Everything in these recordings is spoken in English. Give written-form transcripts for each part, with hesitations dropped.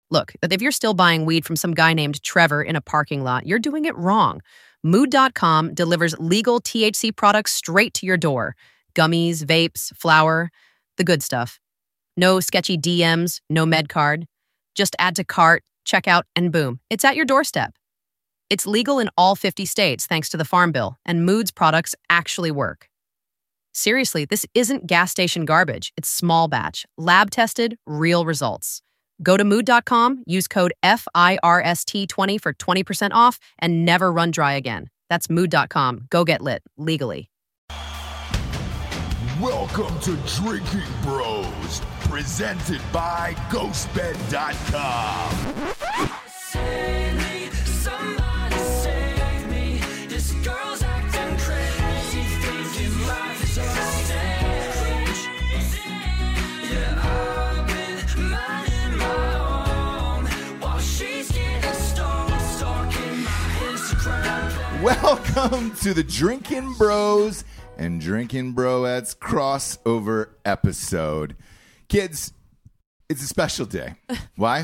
Look, if you're still buying weed from some guy named Trevor in a parking lot, you're doing it wrong. Mood.com delivers legal THC products straight to your door. Gummies, vapes, flour, the good stuff. No sketchy DMs, no med card. Just add to cart, check out, and boom, it's at your doorstep. It's legal in all 50 states thanks to the Farm Bill, and Mood's products actually work. Seriously, this isn't gas station garbage. It's small batch, lab tested, real results. Go to mood.com, use code FIRST20 for 20% off, and never run dry again. That's mood.com. Go get lit, legally. Welcome to Drinking Bros, presented by GhostBed.com. Save me, somebody save me. This girl's acting crazy, thinking life is a stage. Yeah, I've been minding my own while she's getting stoned, stalking my Instagram. Welcome to the Drinking Bros and Drinking Broettes crossover episode. Kids, it's a special day. Why?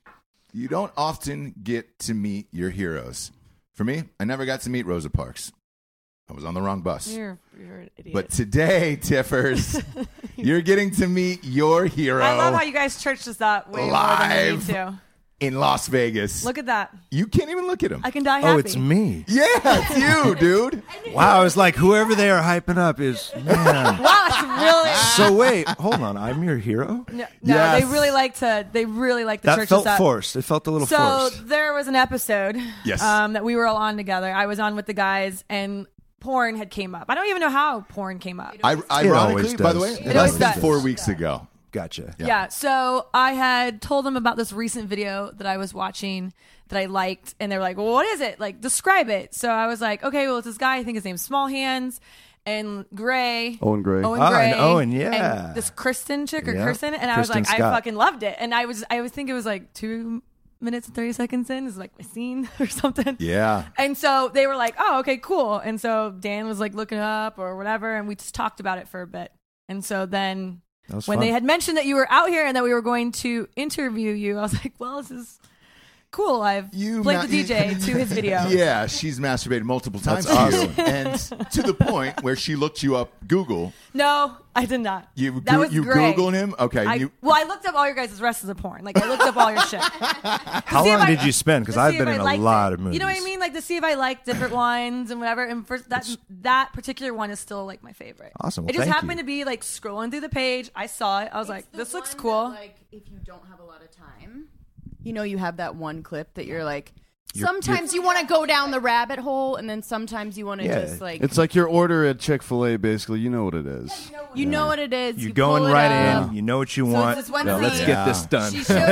You don't often get to meet your heroes. For me, I never got to meet Rosa Parks. I was on the wrong bus. You're an idiot. But today, Tiffers, you're getting to meet your hero. I love how you guys churched us up way Live. more than we need to. In Las Vegas. Look at that. You can't even look at him. I can die happy. Oh, it's me. Yeah, it's you, dude. Wow, I was like, whoever they are hyping up is, man. Wow, it's really. So wait, hold on, I'm your hero? No, Yes. they really like to That church felt us up. forced. It felt a little So forced. there was an episode Yes. that we were all on together. I was on with the guys, and porn had came up. I don't even know how porn came up. Ironically, always by the does. way, It less always than does. 4 weeks ago. Gotcha. Yeah, so I had told them about this recent video that I was watching that I liked, and they were like, well, what is it? Like, describe it. So I was like, okay, well, it's this guy, I think his name's Small Hands, and Gray. Owen Gray. Gray. And Owen, yeah. And this Kristen chick or Yeah. Kirsten, and I was Kristen like, I Scott. fucking loved it. And I think it was like 2 minutes and 30 seconds in, is like my scene or something. Yeah. And so they were like, oh, okay, cool. And so Dan was like looking it up or whatever, and we just talked about it for a bit. And so then That was when fun. they had mentioned that you were out here and that we were going to interview you, I was like, well, this is cool. I've played the DJ to his video. Yeah, she's masturbated multiple times That's to you. And to the point where she looked you up Google. No, I did not. You That was Gray. Googled him? Okay. I looked up all your guys' rest of the porn. Like, I looked up all your shit. How see if long I- did you spend? Because to I've see been if in I a liked lot it. of movies. You know what I mean? Like, to see if I liked different ones and whatever. And first, that particular one is still like my favorite. Awesome. Well, It just thank happened you. to be like scrolling through the page. I saw it. I was like, this looks cool. Like, if you don't have a lot of time, you know, you have that one clip that you're like, sometimes you want to go down the rabbit hole, and then sometimes you want to just like. It's like your order at Chick-fil-A, basically. You know what it is. You know what it is. You're you going pull it right up. in. You know what you So want. it's this one Now let's scene. get this done.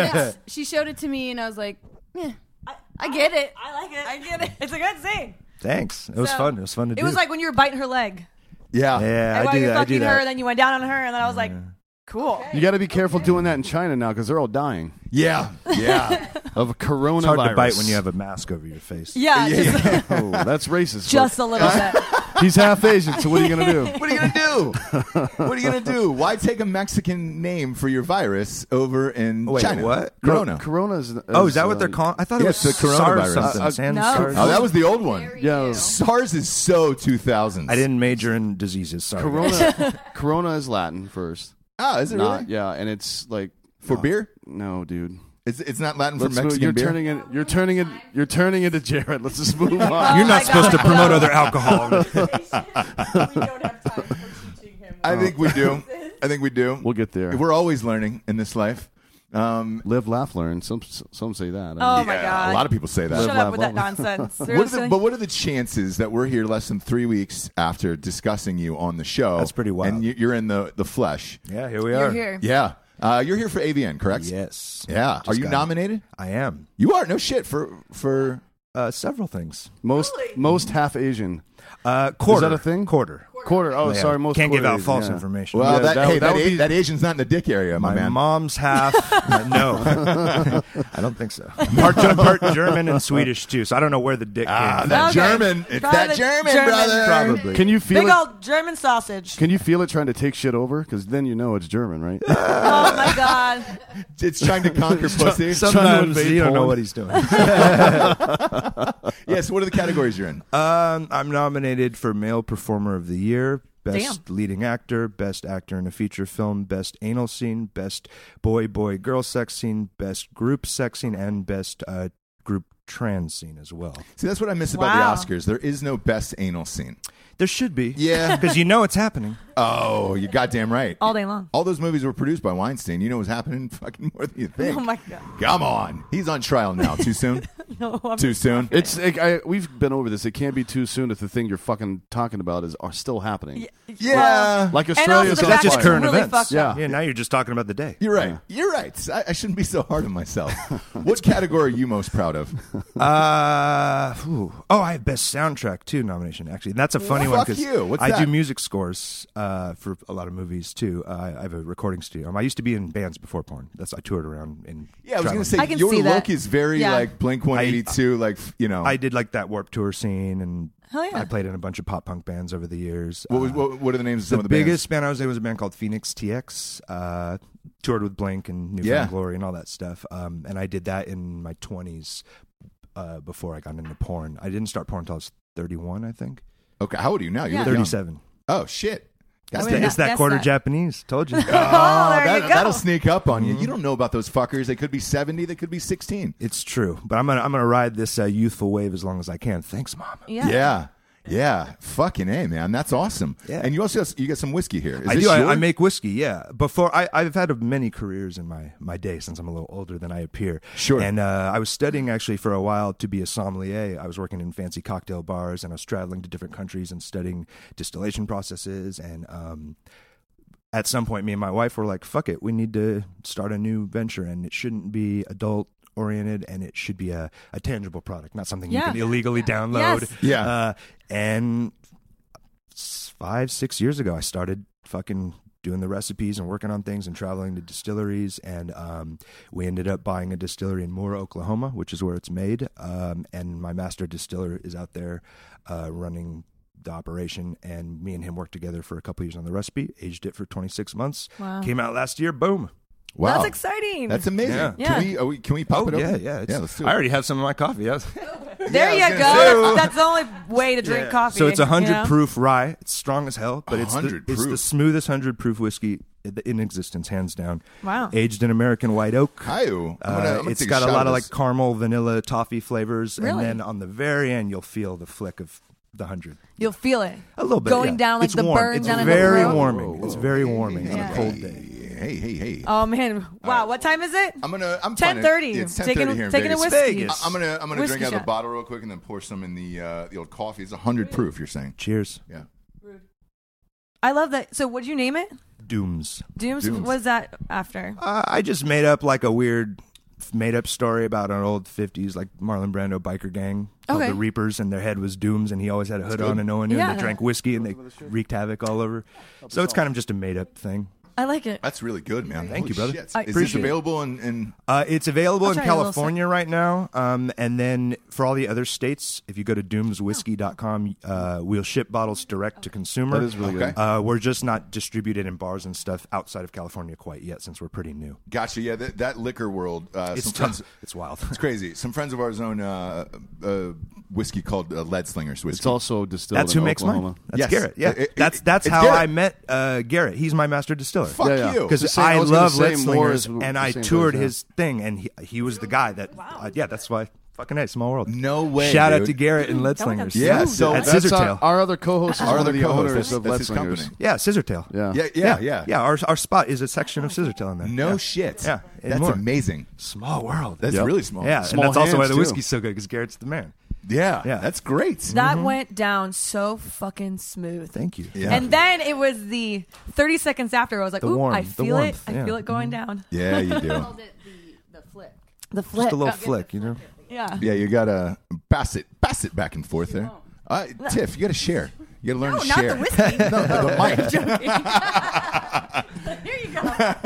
She showed it to me, and I was like, yeah, I get it. I like it. I get it. It's a good scene. Thanks. It was So, fun. It was fun to do. It was like when you were biting her leg. Yeah. yeah, And I while do you're that. I do fucking her, that. then you went down on her, and then I was like, cool. You got to be careful doing that in China now because they're all dying Yeah. Yeah. of coronavirus. It's hard to bite when you have a mask over your face. Yeah, just, Oh, that's racist. just a little bit. He's half Asian, so what are you going to do? What are you going to do? What are you going to do? Why take a Mexican name for your virus over in Wait, China? what? Corona. Corona is. Oh, is that what they're calling? I thought it Yeah, was it's the SARS coronavirus. something. Sans No. SARS. Oh, that was the old one. Yeah, SARS is so 2000s. I didn't major in diseases. Sorry. Corona is Latin first. Oh, is it Not really? yeah, and it's like For beer? no, dude. It's not Latin for Let's move, Mexican you're beer? turning it. You're turning it to Jared. Let's just move on. You're my not supposed to God. promote other alcohol. I think we do. I think we do. We'll get there. We're always learning in this life. Live, laugh, learn. Some say that. Oh, my God. A lot of people say that. Shut up with that nonsense. But what are the chances that we're here less than 3 weeks after discussing you on the show? That's pretty wild. And you're in the flesh. Yeah, here we You're are. here. Yeah. You're here for AVN, correct? Yes. Yeah. Just Are you got it. nominated? I am. You are. No shit. For Several things. Most half Asian. Quarter. Is that a thing? Quarter. Quarter. Oh, Yeah. sorry. Most Can't give quarter out is, false yeah. information. Well, Yeah, that that would be- that Asian's not in the dick area, my My man. mom's half. No, I don't think so. Part German and Swedish too, so I don't know where the dick came from. That Okay. German. It's Probably that the German, German. brother. Probably. Can you feel Big it? old German sausage. Can you feel it trying to take shit over? Because then you know it's German, right? Oh my god. It's trying to conquer pussy. Sometimes invade you don't know Poland. what he's doing. Yes. What are the categories you're in? I'm nominated for Male Performer of the Year, Best Damn. Leading Actor, Best Actor in a Feature Film, Best Anal Scene, Best Boy-Girl Sex Scene, Best Group Sex Scene, and Best Group Trans Scene as well. See, that's what I miss Wow. about the Oscars. There is no best anal scene. There should be. Yeah. Because you know it's happening. Oh, you're goddamn right. All day long. All those movies were produced by Weinstein. You know what's happening fucking more than you think. Oh my god. Come on. He's on trial now. Too soon? No, I'm Too soon? It's we've been over this. It can't be too soon if the thing you're fucking talking about are still happening. Yeah. Like And also Australia's the on fact just that fire. it's current really events. fucked up. Yeah. Now you're just talking about the day. You're right. You're right. I shouldn't be so hard on myself. What category are you most proud of? I have Best Soundtrack too nomination, actually. And that's a funny one Fuck because you. What's I that? do music scores for a lot of movies too. I have a recording studio. I used to be in bands before porn. I toured around in Yeah, I was going to traveling. say, I can your see look that. is very Yeah. like Blink 182, like, you know. I did like that Warped Tour scene, and Hell yeah. I played in a bunch of pop punk bands over the years. what are the names of some the of the biggest band I was in was a band called Phoenix TX. Toured with Blink and New Found Yeah. Glory and all that stuff. And I did that in my 20s before I got into porn. I didn't start porn until I was 31, I think. bands? Okay, how old are you now? You're Yeah. young. 37. Oh, shit. That's I mean, It's that guess quarter that. Japanese. Told you. Oh, there you go. That'll sneak up on you. You don't know about those fuckers. They could be 70. They could be 16. It's true, but I'm gonna ride this youthful wave as long as I can. Thanks, Mom. Yeah. Yeah. Fucking A, man. That's awesome. Yeah. And you also you got some whiskey here. Is I this do. I yours? make whiskey. Yeah. Before I've had many careers in my day since I'm a little older than I appear. Sure. And I was studying actually for a while to be a sommelier. I was working in fancy cocktail bars, and I was traveling to different countries and studying distillation processes. And at some point, me and my wife were like, "Fuck it, we need to start a new venture, and it shouldn't be adult oriented, and it should be a tangible product, not something Yeah. you can illegally download." Yes. Yeah. And 5-6 years ago, I started fucking doing the recipes and working on things and traveling to distilleries. And we ended up buying a distillery in Moore, Oklahoma, which is where it's made. And my master distiller is out there running the operation. And me and him worked together for a couple years on the recipe, aged it for 26 months. Wow. Came out last year, boom. Wow. That's exciting. That's amazing. Yeah. Yeah. Can we pop it open? Yeah. Yeah, let's do it. I already have some of my coffee. There Yeah, I you was go. gonna say- That's the only way to drink coffee. So it's 100 you know? proof rye. It's strong as hell, but it's 100 the proof. smoothest 100 proof whiskey in existence, hands down. Wow. Aged in American white oak. Hi-oo. I'm gonna It's take got a shot lot of this. like caramel, vanilla, toffee flavors, Really? and then on the very end you'll feel the flick of the 100. You'll feel it. A little bit Going yeah. down like It's the warm. burn It's down in the very throat. warming. It's very warming on Yeah. a cold day. Hey. Oh man! Wow. What time is it? I'm 10:30. Yeah, it's 10:30 here in taking a Vegas. whiskey. Vegas. I'm gonna Whiskey drink out of the shot. bottle real quick and then pour some in the old coffee. It's 100 proof. You're saying? Cheers. Yeah. I love that. So, what'd you name it? Dooms. Dooms. Dooms. What is that after? I just made up like a weird made-up story about an old 50s like Marlon Brando biker gang called Okay. the Reapers, and their head was Dooms, and he always had a hood good. on, and no one knew. And Yeah. they drank whiskey, and they wreaked havoc all over. So it's kind of just a made-up thing. I like it. That's really good, man. Thank you, Holy brother. shit. I Is this appreciate it. available in It's available I'll in try a little California right now, and then for all the other states, if you go to doomswhiskey.com, we'll ship bottles direct to consumer. That is really Okay. good. We're just not distributed in bars and stuff outside of California quite yet, since we're pretty new. Gotcha. Yeah, that liquor world. It's some tough. friends, It's wild. it's crazy. Some friends of ours own whiskey called Lead Slingers whiskey. It's also distilled That's in who makes Oklahoma. mine. That's Yes. Garrett. Yeah, that's it's how Garrett. I met Garrett. He's my master distiller. Fuck Yeah, yeah. you. Because Just saying, I I was gonna love say Lead more Slingers, is the and I same toured place, yeah. his thing, and he was the guy that. Yeah, that's why. Fucking A, small world. No way. Shout out dude. to Garrett and Lead That would have Slingers. Yeah, smooth. so at That's Scissortail. our other co-host is Our one other of the co-host, owners of that's Lead his Slingers. company. Yeah, Scissortail. Yeah. Yeah. Our spot is a section of Scissortail in there. No Yeah. shit. Yeah, and That's more. amazing. Small world. That's Yep. really small. yeah, Small and that's also why hands, the too. whiskey's so good, because Garrett's the man. Yeah. Yeah. That's great. That went down so fucking smooth. Thank you. Yeah. And then it was the 30 seconds after. I was like, The "Ooh, I warmth, the feel it. warmth, I yeah. feel it going down." Yeah, you do. Called it the flip. The flip. Just a little flick, you know. Yeah. Yeah, you gotta pass it back and forth there. Tiff, you got to share. You got to learn No, to not share. the whiskey. No, the mic. Here you go.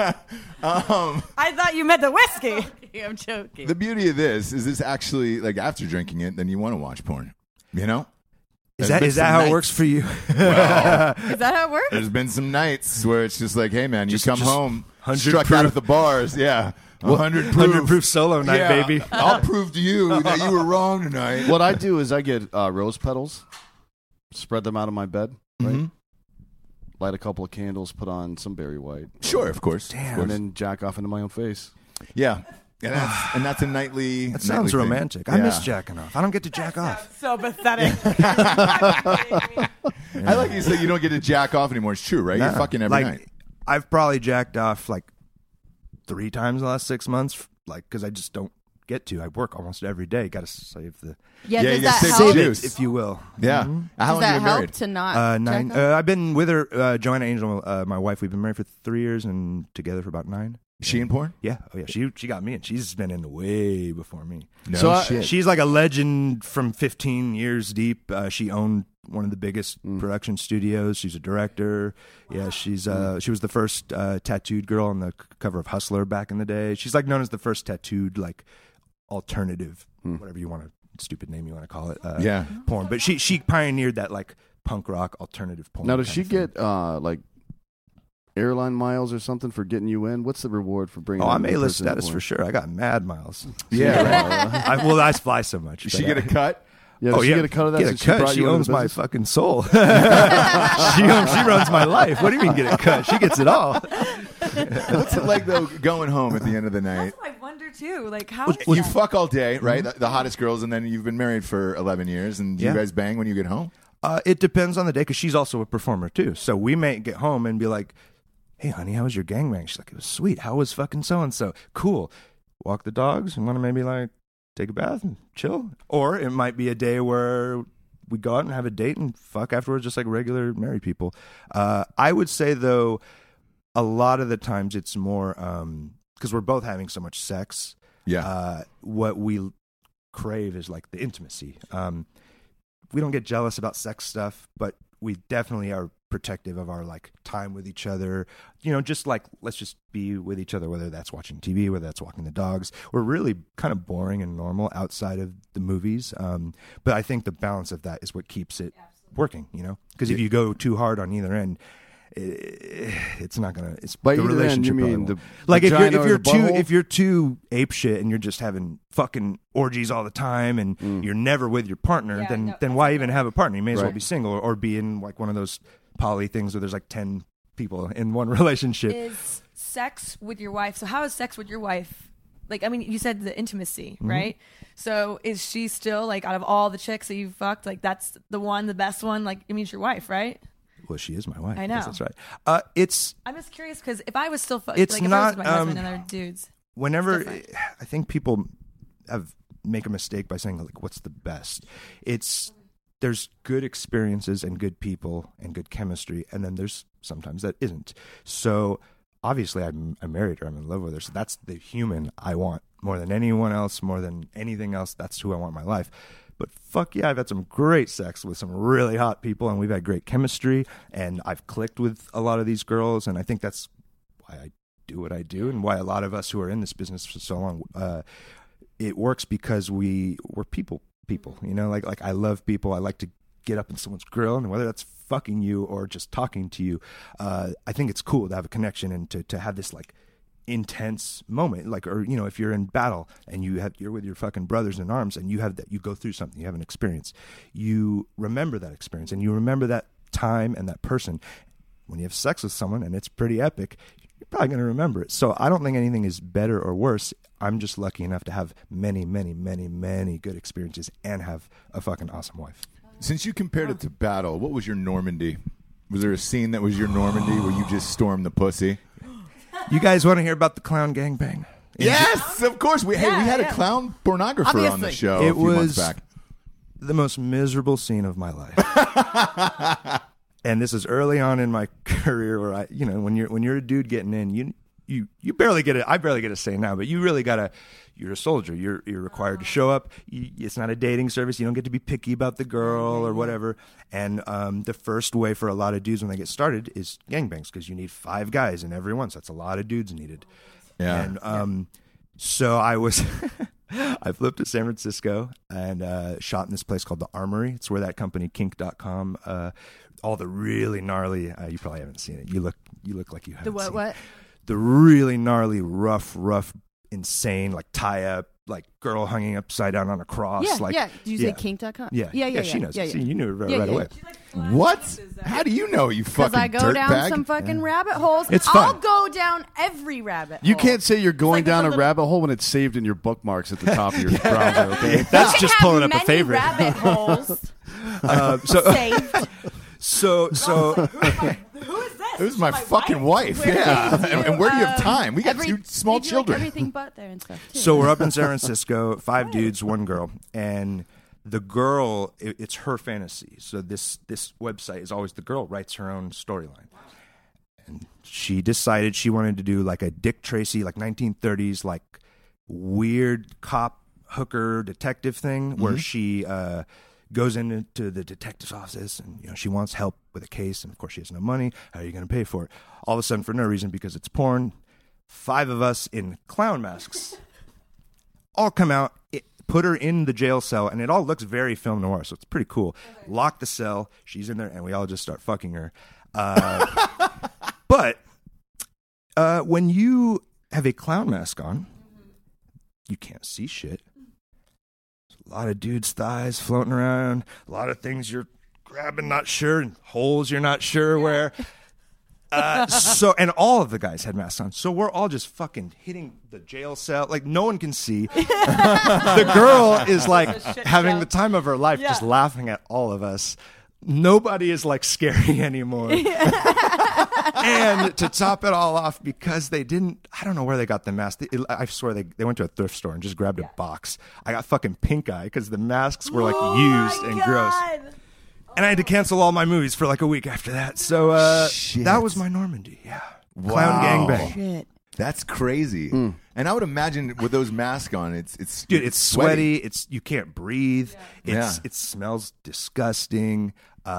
I thought you meant the whiskey. I'm joking. The beauty of this actually, like, after drinking it, then you want to watch porn. You know? Is There's been that some how it nights- works for you? Is that how it works? There's been some nights where it's just like, hey, man, you come just home, 100 struck proof. out at the bars. Yeah. 100 proof. 100 proof solo night, Yeah. baby. I'll prove to you that you were wrong tonight. What I do is I get rose petals, spread them out on my bed, right? Mm-hmm. Light a couple of candles, put on some Barry White, Sure, of course. Damn. Of course. and then jack off into my own face. Yeah. And that's a nightly. That sounds thing. romantic. I Yeah. miss jacking off. I don't get to jack off. So pathetic. I like you said you don't get to jack off anymore. It's true, right? You're Nah. fucking every Like, night. I've probably jacked off like 3 times in the last 6 months, like because I just don't get to. I work almost every day. Got to save the Yeah, Yeah, does you that save help? the save juice. it, if you will. Yeah. How Does long that are you help married? to not 9. jack off? I've been with her, Joanna Angel, my wife. We've been married for 3 years and together for about 9. She in porn? Yeah. Oh yeah. She got me, and she's been in way before me. No So shit. She's like a legend from 15 years deep. She owned one of the biggest production studios. She's a director. Yeah, she was the first tattooed girl on the cover of Hustler back in the day. She's like known as the first tattooed like alternative, whatever you want to stupid name you want to call it. Yeah. porn. But she pioneered that like punk rock alternative porn. Now, does kind she of thing. get like airline miles or something for getting you in? What's the reward for bringing? Oh, in I'm a A-list person in status porn? for sure. I got mad miles. Yeah. I fly so much. Does she but, get a cut? Yeah, does Oh she yeah, get a cut of that? Get since a cut. brought She you into owns the my business? fucking soul. she runs my life. What do you mean get a cut? She gets it all. What's it like, though, going home at the end of the night? I wonder too. Like how? You fuck all day, right? The hottest girls, and then you've been married for 11 years, and do you Yeah. guys bang when you get home? It depends on the day because she's also a performer too. So we may get home and be like, "Hey, honey, how was your gangbang?" She's like, "It was sweet. How was fucking so and so? Cool. Walk the dogs and want to maybe like take a bath and chill." Or it might be a day where we go out and have a date and fuck afterwards, just like regular married people. I would say though, a lot of the times it's more because we're both having so much sex. Yeah. What we crave is like the intimacy. We don't get jealous about sex stuff, but we definitely are protective of our like time with each other. You know, just like let's just be with each other, whether that's watching TV, whether that's walking the dogs. We're really kind of boring and normal outside of the movies. But I think the balance of that is what keeps it working, you know? Because if you go too hard on either end, it's not gonna. It's By the either end, relationship. you probably mean won't. the like if vagina or you're the too butthole? if you're too ape shit and you're just having fucking orgies all the time and you're never with your partner, Yeah, then no, then why even have a partner? You may as well Right. be single or be in like one of those poly things where there's like 10 people in one relationship. Is sex with your wife? So how is sex with your wife? Like, I mean, you said the intimacy, Mm-hmm. right? So is she still like out of all the chicks that you've fucked, like that's the one, the best one? Like, it means your wife, right? Well, she is my wife. I Yes, know. that's right. It's I'm just curious because if I was still It's like if not, I was with my husband and other dudes, whenever different. I think people make a mistake by saying like, "What's the best?" There's good experiences and good people and good chemistry, and then there's sometimes that isn't. So obviously, I married her. I'm in love with her. So that's the human I want more than anyone else, more than anything else. That's who I want in my life. But fuck yeah, I've had some great sex with some really hot people, and we've had great chemistry, and I've clicked with a lot of these girls, and I think that's why I do what I do, and why a lot of us who are in this business for so long, it works because we're people, you know, like I love people. I like to get up in someone's grill, and whether that's fucking you or just talking to you, I think it's cool to have a connection and to have this like intense moment, like, or you know, if you're in battle and you're with your fucking brothers in arms and you go through something, you have an experience, you remember that experience and you remember that time and that person. When you have sex with someone and it's pretty epic, you're probably going to remember it. So I don't think anything is better or worse. I'm just lucky enough to have many, many, many, many good experiences and have a fucking awesome wife. Since you compared it to Battle, what was your Normandy? Was there a scene that was your Normandy where you just stormed the pussy? You guys want to hear about the clown gangbang? Yes, of course. We had a yeah. clown pornographer on the Obviously. show It a few months was back. the most miserable scene of my life. And this is early on in my career where when you're a dude getting in, you barely get it. I barely get a say now, but you really gotta. You're a soldier. You're required to show up. It's not a dating service. You don't get to be picky about the girl or whatever. And the first way for a lot of dudes when they get started is gangbangs, because you need 5 guys in every one. So that's a lot of dudes needed. Yeah. And so I flew up to San Francisco and shot in this place called The Armory. It's where that company Kink.com, all the really gnarly. You probably haven't seen it. You look like you haven't. The seen what? It. The really gnarly, rough, insane, like tie up, like girl hanging upside down on a cross. Yeah, like, yeah. Did you say kink.com? Yeah, Yeah. She knows. Yeah, See, yeah. you knew it right Yeah, yeah. away. What? How do you know, you Because fucking I go down dirtbag? some fucking rabbit holes. It's I'll fun. go down every rabbit You hole. can't say you're going like down a a little- rabbit hole when it's saved in your bookmarks at the top of your browser. Okay. That's You can just have pulling up a many favorite. rabbit holes saved. So It was my fucking wife. Yeah. And where do you have time? We got two small they do, children. Like everything but there and stuff. Too. So we're up in San Francisco, 5 dudes, 1 girl, and the girl, it's her fantasy. So this website is always the girl writes her own storyline, and she decided she wanted to do like a Dick Tracy, like 1930s, like weird cop hooker detective thing, where she goes into the detective's office and she wants help with a case, and of course she has no money. How are you going to pay for it? All of a sudden, for no reason, because it's porn, 5 of us in clown masks all come out, put her in the jail cell, and it all looks very film noir, so it's pretty cool. Lock the cell, she's in there, and we all just start fucking her. But when you have a clown mask on, you can't see shit. A lot of dudes' thighs floating around, a lot of things you're grabbing, not sure, and holes you're not sure where. And all of the guys had masks on, so we're all just fucking hitting the jail cell. Like, no one can see. The girl is like having the time of her life, just laughing at all of us. Nobody is like scary anymore. And to top it all off, because they didn't, I don't know where they got the mask. I swear they went to a thrift store and just grabbed a box. I got fucking pink eye because the masks were like used and gross. And I had to cancel all my movies for like a week after that. So Shit. that was my Normandy. Yeah. Wow. Clown gangbang. Shit. That's crazy. And I would imagine with those masks on, it's Dude, it's sweaty. It's you can't breathe. Yeah. It smells disgusting.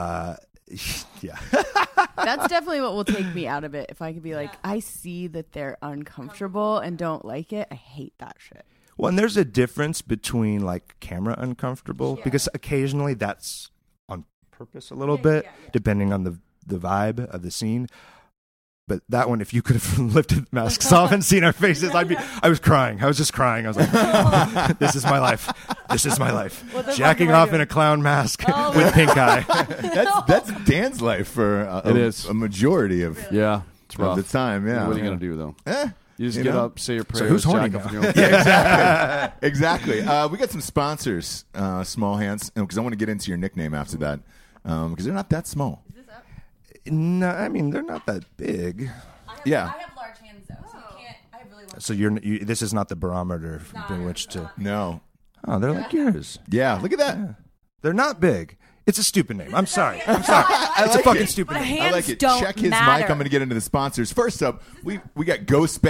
Yeah. That's definitely what will take me out of it. If I could be like, I see that they're uncomfortable and don't like it. I hate that shit. Well, and there's a difference between like camera uncomfortable, because occasionally that's on purpose a little bit, depending on the vibe of the scene. But that one, if you could have lifted the masks off and seen our faces, I was crying. I was just crying. I was like, this is my life. This is my life. Jacking off in a clown mask with pink eye. That's Dan's life for It is. a majority of Yeah, it's rough. the time. Yeah. What are you gonna do though? You just You get know? up, say your prayers. So who's horny jack off now? on your own- Yeah, exactly. We got some sponsors, Small Hands, because I want to get into your nickname after that, because they're not that small. No, I mean, they're not that big. Yeah. I have large hands though, so you can't. I have really large. So this is not the barometer by which to. No. Oh, they're like yours. Yeah. Look at that. They're not big. It's a stupid name. I'm sorry. It's a like fucking it. stupid My name. hands I like it. don't Check his matter. mic. I'm going to get into the sponsors. First up, we got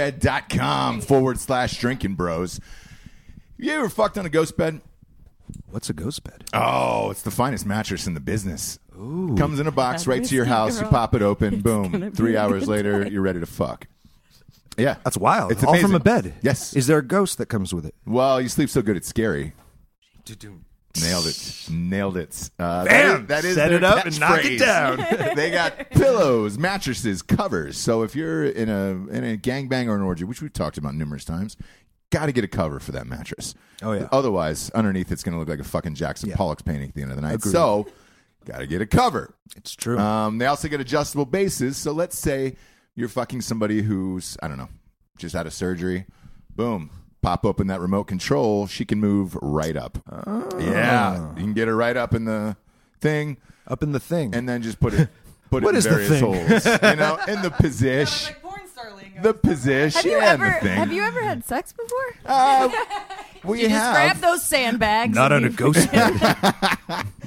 ghostbed.com/drinking bros. You ever fucked on a ghost bed? What's a ghost bed? Oh, it's the finest mattress in the business. Ooh. Comes in a box right to your house. You pop it open. Boom. 3 hours later, you're ready to fuck. Yeah. That's wild. It's All from amazing. a bed. Yes. Is there a ghost that comes with it? Well, you sleep so good it's scary. Nailed it. Nailed it. Bam! That is Set their it up and knock it catchphrase. down. They got pillows, mattresses, covers. So if you're in a gangbang or an orgy, which we've talked about numerous times, got to get a cover for that mattress. Oh, yeah. Otherwise, underneath it's going to look like a fucking Jackson Yeah. Pollock's painting at the end of the night. Agreed. So got to get a cover. It's true. They also get adjustable bases. So let's say you're fucking somebody who's, I don't know, just had a surgery. Boom. Pop open that remote control. She can move right up. Yeah. You can get her right up in the thing Up in the thing. and then just put it What in is the various thing? holes. In the position. porn star lingo. The position and the thing. Have you ever had sex before? We Just have. grab those sandbags. Not on and a ghost bed.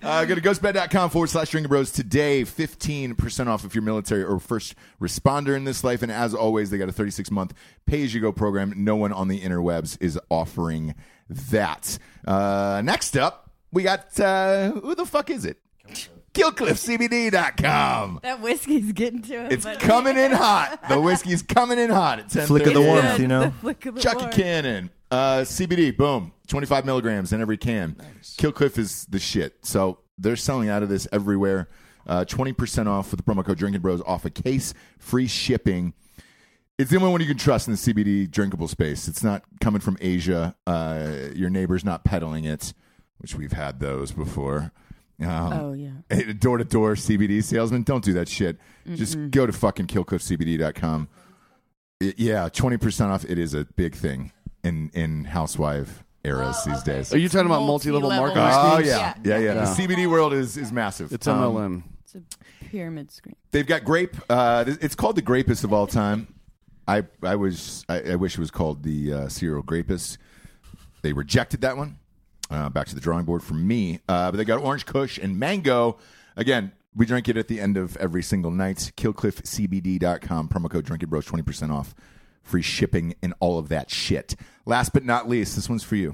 Go to ghostbed.com/drinkingbros today. 15% off if you're military or first responder in this life. And as always, they got a 36-month pay-as-you-go program. No one on the interwebs is offering that. Next up, we got, who the fuck is it? KillcliffCBD.com. That whiskey's getting to him. It's coming in hot. The whiskey's coming in hot at 10:30. Flick of the warmth, you know. Chuck a can in. CBD, boom. 25 milligrams in every can. Nice. Kill Cliff is the shit. So they're selling out of this everywhere. 20% off with the promo code Drinking Bros off a case. Free shipping. It's the only one you can trust in the CBD drinkable space. It's not coming from Asia. Your neighbor's not peddling it, which we've had those before. Oh, yeah. Door-to-door CBD salesman. Don't do that shit. Just go to fucking killcliffcbd.com. Yeah, 20% off. It is a big thing in housewife eras these days. Are you talking about multi-level marketing Oh, schemes? yeah. The CBD world is massive. It's MLM. It's a pyramid scheme. They've got grape. It's called the grapest of all time. I wish it was called the serial grapest. They rejected that one. Back to the drawing board for me. But they got Orange Kush and Mango. Again, we drink it at the end of every single night. KillcliffCBD.com. Promo code DrinkItBros, 20% off. Free shipping and all of that shit. Last but not least, this one's for you.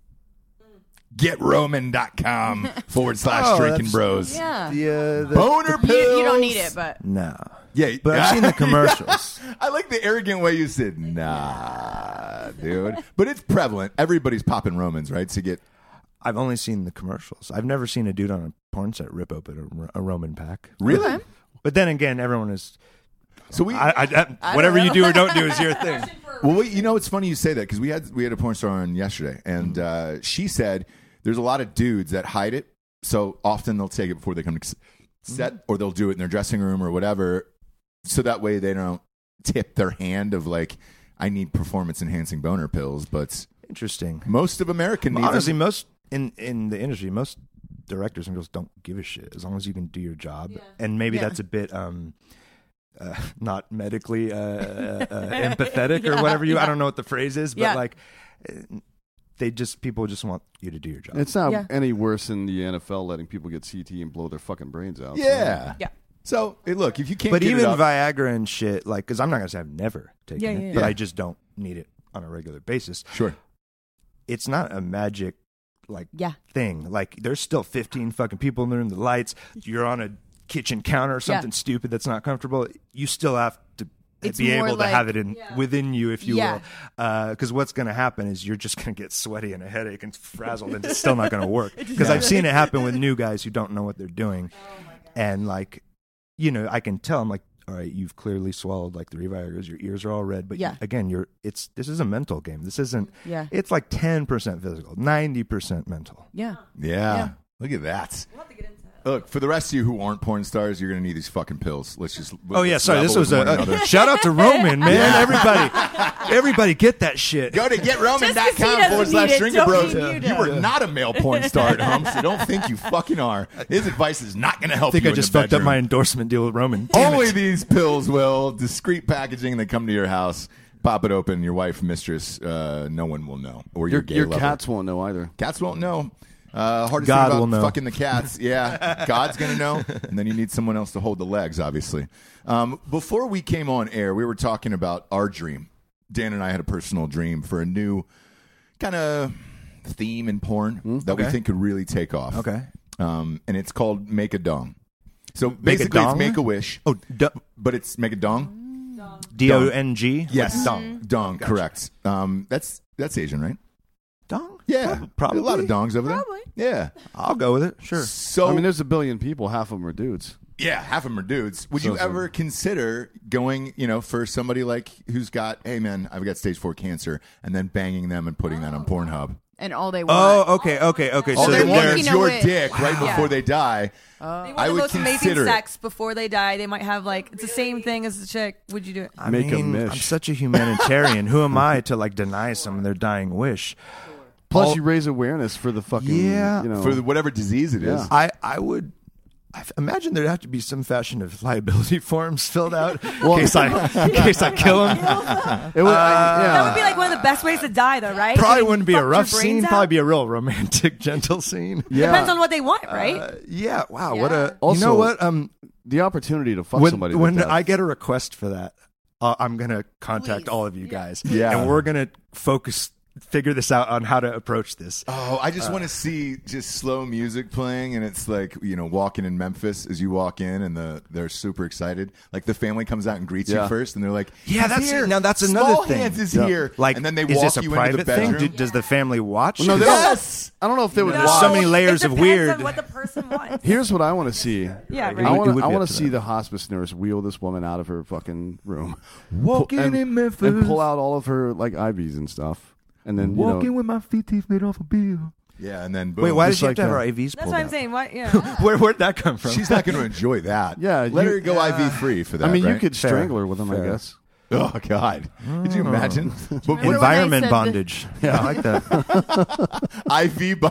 GetRoman.com /Drinking Bros. Yeah. The Boner pills. You don't need it, but no. Yeah, But I've seen the commercials. I like the arrogant way you said, nah, dude. But it's prevalent. Everybody's popping Romans, right? To get. I've only seen the commercials. I've never seen a dude on a porn set rip open a Roman pack. Really? But then again, everyone is. So we. Whatever you do or don't do is your thing. Well, you know, it's funny you say that because we had a porn star on yesterday, and she said there's a lot of dudes that hide it. So often they'll take it before they come to set, or they'll do it in their dressing room or whatever. So that way they don't tip their hand of like, I need performance enhancing boner pills. But Interesting. most of America needs Honestly, them. most in the industry, most directors and girls don't give a shit as long as you can do your job. And maybe that's a bit not medically empathetic or whatever I don't know what the phrase is, but like people just want you to do your job. It's not any worse in the NFL letting people get CT and blow their fucking brains out. Yeah. yeah. So look, if you can't, But get even it up, Viagra and shit, like, because I'm not gonna say I've never taken it, but Yeah. I just don't need it on a regular basis. sure. It's not a magic thing. Like, there's still 15 fucking people in the room, the lights. You're on a kitchen counter or something stupid that's not comfortable. You still have to It's be more able to like- have it within you, if you Yeah. will. Because what's going to happen is you're just going to get sweaty and a headache and frazzled, and it's still not going to work. Because I've seen it happen with new guys who don't know what they're doing. And, like, you know, I can tell them, like, all right, you've clearly swallowed like 3 Viagras, your ears are all red, but again, this is a mental game. This isn't. Yeah. It's like 10% physical, 90% mental. Yeah. Yeah. Look at that. Look, for the rest of you who aren't porn stars, you're going to need these fucking pills. Let's just. Oh yeah, let's sorry. This level was with one a another. shout out to Roman, man. Everybody get that shit. Go to Just 'cause he GetRoman.com doesn't need it, /Drinking don't Bros. mean you You don't. are not a male porn star at home, so don't think you fucking are. His advice is not going to help I think you I just in the fucked up bedroom. my endorsement deal with Roman. Damn Only it. these pills will. Discreet packaging. They come to your house. Pop it open. Your wife, mistress, no one will know. Or your gay lover. cats won't know either. Cats won't know. Hardest God thing about will know. fucking the cats. Yeah, God's going to know. And then you need someone else to hold the legs, obviously. Before we came on air, we were talking about our dream. Dan and I had a personal dream for a new kind of theme in porn that we think could really take off. Okay. And it's called Make a Dong. So Make a basically, it's dong? Make a Wish. Oh, But it's Make a Dong? DONG. Yes. Dong. Dong, correct. That's Asian, right? Dong. Yeah. Probably. A lot of dongs over there. Probably. Yeah. I'll go with it. Sure. So, I mean, there's 1 billion people. Half of them are dudes. yeah, half of them are dudes. Would So you ever consider going, for somebody like who's got, hey, man, I've got stage 4 cancer, and then banging them and putting that on Pornhub? And all they want. Oh, okay. All So they want making is a your wish. dick right before they die. They want I the would most amazing consider it. sex before they die. They might have it's the same thing as the chick. Would you do it? I Make a mean, mish. I'm such a humanitarian. Who am I to like deny someone their dying wish? Plus, you raise awareness for the fucking Yeah. you know, For whatever disease it is. Yeah. I would I imagine there'd have to be some fashion of liability forms filled out in case I kill him. That would be like one of the best ways to die, though, right? Probably Getting wouldn't be a fucked your rough brains scene. out? Probably be a real romantic, gentle scene. Yeah. Depends on what they want, right? Yeah. Wow. Yeah. What a. Also, you know what? the opportunity to fuck When somebody. to when death. I get a request for that, I'm gonna contact Please. all of you guys. Yeah. And we're gonna figure this out on how to approach this. Oh, I just want to see just slow music playing, and it's like, you know, walking in Memphis as you walk in, and they're super excited. Like the family comes out and greets you Yeah. first, and they're like, Yeah, "He's that's here. now. That's another Small thing. Hands is Yeah. here." Like, and then they is walk this a you into private the thing? bedroom. Does the family watch? No, they Yes. I don't know if they would There's watch. so many layers it of depends weird. on what the person wants. Here's what I want to see. Yeah, right. It I would want be to up to see them. the hospice nurse wheel this woman out of her fucking room, Walking and, in Memphis, and pull out all of her like IVs and stuff, and then you know, with my feet teeth made off a bill. Yeah, and then boom. Wait, why did Just she have like to have that. her IVs That's pulled what I'm out? saying. What? Yeah. Where'd that come from? She's not going to enjoy that. Yeah, let you- her go IV free for that. I mean, you right? could Fair. strangle her with them, I Fair. guess. Oh God, could you imagine? Remember when they Environment said bondage. Yeah, I like that. IV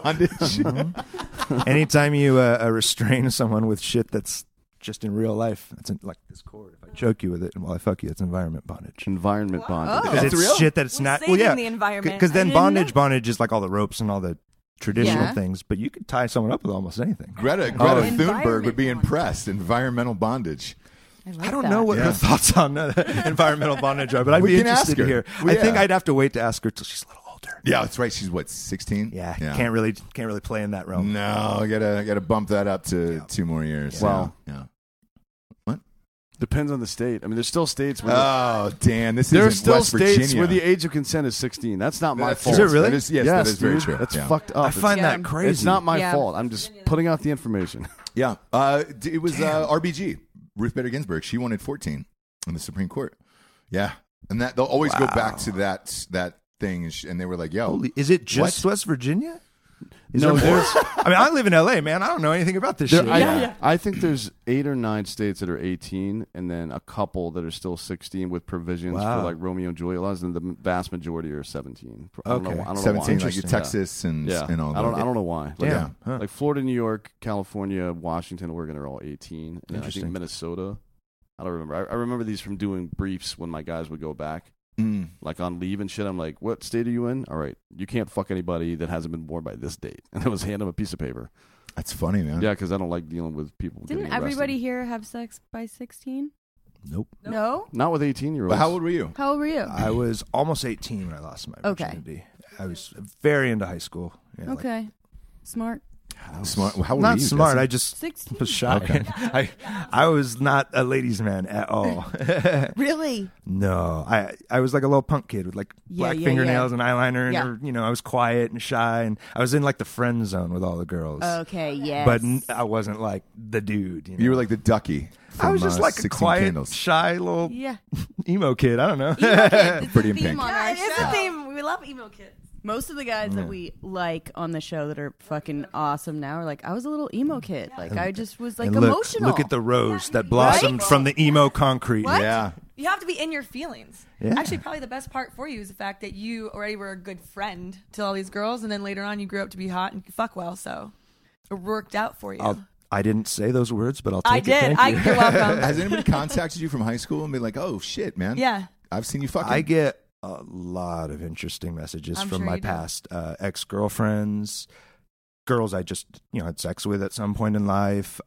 bondage. Anytime you restrain someone with shit that's just in real life, that's like this cord. If I choke you with it and while I fuck you, it's environment bondage. Environment bondage. Oh. Because That's it's real? shit that's We're not. saving Well, yeah, the environment. Because I then didn't bondage is like all the ropes and all the traditional Yeah. things, but you could tie someone up with almost anything. Greta Oh. Thunberg would Environment be bondage. impressed. Environmental bondage. I don't know what Yeah. her thoughts on environmental bondage are, but I'd We be can ask interested to her. hear. Well, I think yeah. I'd have to wait to ask her till she's a little older. Yeah, that's right. She's what, 16? Yeah, can't really play in that realm. No, I gotta bump that up to 2 more years. Wow. Yeah. Depends on the state. I mean, there's still states where Oh, Dan, this there's is still West states Virginia. where the age of consent is 16. That's not my That's fault. Is it really? That is, yes, Yes, that is very dude. true. That's yeah. fucked up. I find Yeah. that crazy. It's not my Yeah. fault. I'm just putting out the information. Yeah. It was RBG, Ruth Bader Ginsburg. She wanted 14 in the Supreme Court. Yeah. And that they'll always go back to that thing. And they were like, yo. Holy, is it just West Virginia? Is No, there more? there's- I mean, I live in LA, man. I don't know anything about this shit. I think there's 8 or 9 states that are 18, and then a couple that are still 16 with provisions Wow. for like Romeo and Juliet laws, and the vast majority are 17. I don't know, Okay. I don't know 17, why. like Interesting. Texas and, Yeah. and all I don't that. know why. Like, Damn. Yeah. Huh. like Florida, New York, California, Washington, Oregon are all 18. And then I Interesting. think Minnesota. I don't remember. I remember these from doing briefs when my guys would go back, Mm. like on leave and shit. I'm like, "What state are you in? All right, you can't fuck anybody that hasn't been born by this date." And I was hand them a piece of paper. That's funny, man. Yeah, because I don't like dealing with people. Didn't getting arrested. everybody here have sex by 16? Nope. No? Not with 18-year-olds. But how old were you? How old were you? I was almost 18 when I lost my Okay. virginity. I was very into high school. Yeah, like, Okay. Smart. Smart. How old were not you? smart. Jesse? I just 16. was shy. Okay. I was not a ladies' man at all. Really? No, I was like a little punk kid with like black yeah, fingernails and eyeliner, and Yeah. or, you know, I was quiet and shy, and I was in like the friend zone with all the girls. Okay, yes. But I wasn't like the dude. You, know? You were like the ducky. I was from, just like a 16 quiet, Candles. shy little yeah. emo kid. I don't know. It's Pretty a in theme pink. on Yeah, our it is show. a theme. We love emo kids. Most of the guys that we like on the show that are fucking awesome now are like, I was a little emo kid. Like, I just was like And look, emotional. look at the rose that blossomed from the emo concrete. What? Yeah. You have to be in your feelings. Yeah. Actually, probably the best part for you is the fact that you already were a good friend to all these girls, and then later on you grew up to be hot and could fuck well, so it worked out for you. I didn't say those words, but I'll take I it. did. Thank you. You're welcome. Has anybody contacted you from high school and been like, "Oh shit, man, Yeah. I've seen you fucking"? I get a lot of interesting messages I'm from sure my you do. past ex-girlfriends, girls I just had sex with at some point in life,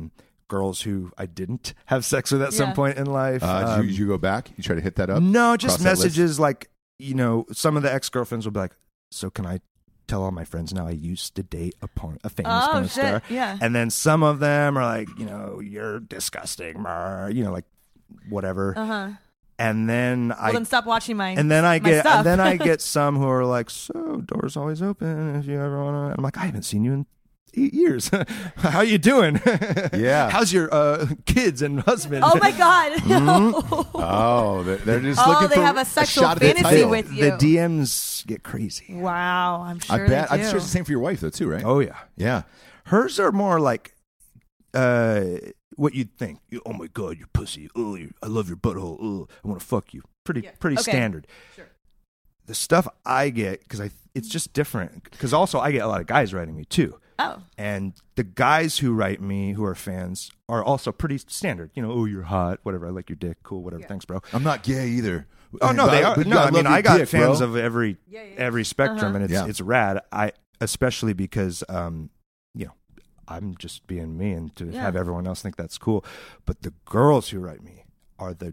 girls who I didn't have sex with at some Yeah. point in life. Did you go back? You try to hit that up? No, Cross just that list? messages like, you know, some of the ex-girlfriends will be like, so can I tell all my friends now I used to date a famous Oh, porn shit. star? Yeah. And then some of them are like, you know, you're disgusting, you know, like whatever. Uh-huh. And then Well, then stop watching my and then I my get stuff. and then I get some who are like, so doors always open if you ever want to. I'm like, I haven't seen you in 8 years. How you doing? Yeah. How's your kids and husband? Oh my god. Oh, they're just Oh, looking they for have a sexual shot at the fantasy title. with you. The DMs get crazy. Wow, I'm sure I bet. they I'm do. sure it's the same for your wife though, too, right? Oh yeah. yeah. Hers are more like what you'd think. Oh my god, your pussy. Oh, I love your butthole. Oh, I want to fuck you. Pretty Okay. standard. Sure. The stuff I get, because it's just different. Because also I get a lot of guys writing me too. Oh. And the guys who write me, who are fans, are also pretty standard. You know, oh, you're hot, whatever. I like your dick, cool, whatever. Thanks, bro. I'm not gay either. Oh no, they are. But No, I I mean love I your got dick, fans bro. of every spectrum, and it's rad. Especially because you know, I'm just being me, and to have everyone else think that's cool. But the girls who write me are the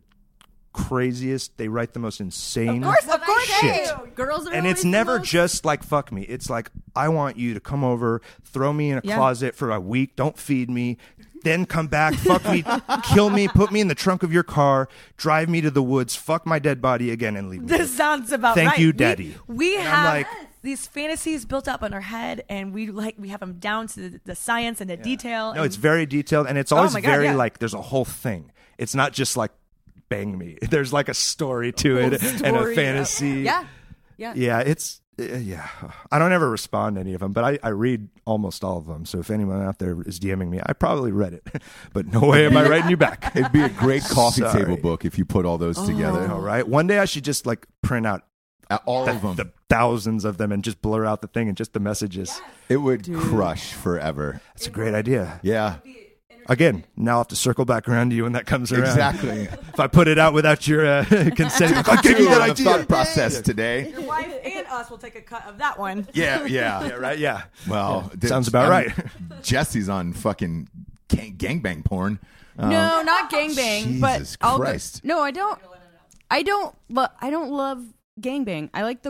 craziest. They write the most insane Of course, shit. girls are And it's always the never most- just like fuck me. It's like I want you to come over, throw me in a closet for a week, don't feed me, then come back, fuck me, kill me, put me in the trunk of your car, drive me to the woods, fuck my dead body again, and leave me. This sounds about Thank right. you, Daddy. We And I'm have like- these fantasies built up in our head, and we have them down to the science and the detail. No, and it's very detailed, and it's always my God, very yeah. like there's a whole thing. It's not just like bang me. There's like a story to it and a story, fantasy. Yeah. Yeah, it's yeah. I don't ever respond to any of them, but I read almost all of them. So if anyone out there is DMing me, I probably read it, but no way am I writing you back. It'd be a great coffee Sorry. table book if you put all those together. All right, one day I should just like print out All of them. the thousands of them and just blur out the thing and just the messages. It would crush forever. It's a great idea. Yeah, Again, now I'll have to circle back around to you when that comes around. exactly. If I put it out without your consent, like, I gave you that On the idea. thought process today. your wife and us will take a cut of that one. Yeah. Yeah, right. Yeah. Well, Sounds about right. Jesse's on fucking gangbang porn. No, not gangbang. But Jesus I'll go- Christ. No, I don't. I don't love gangbang. I like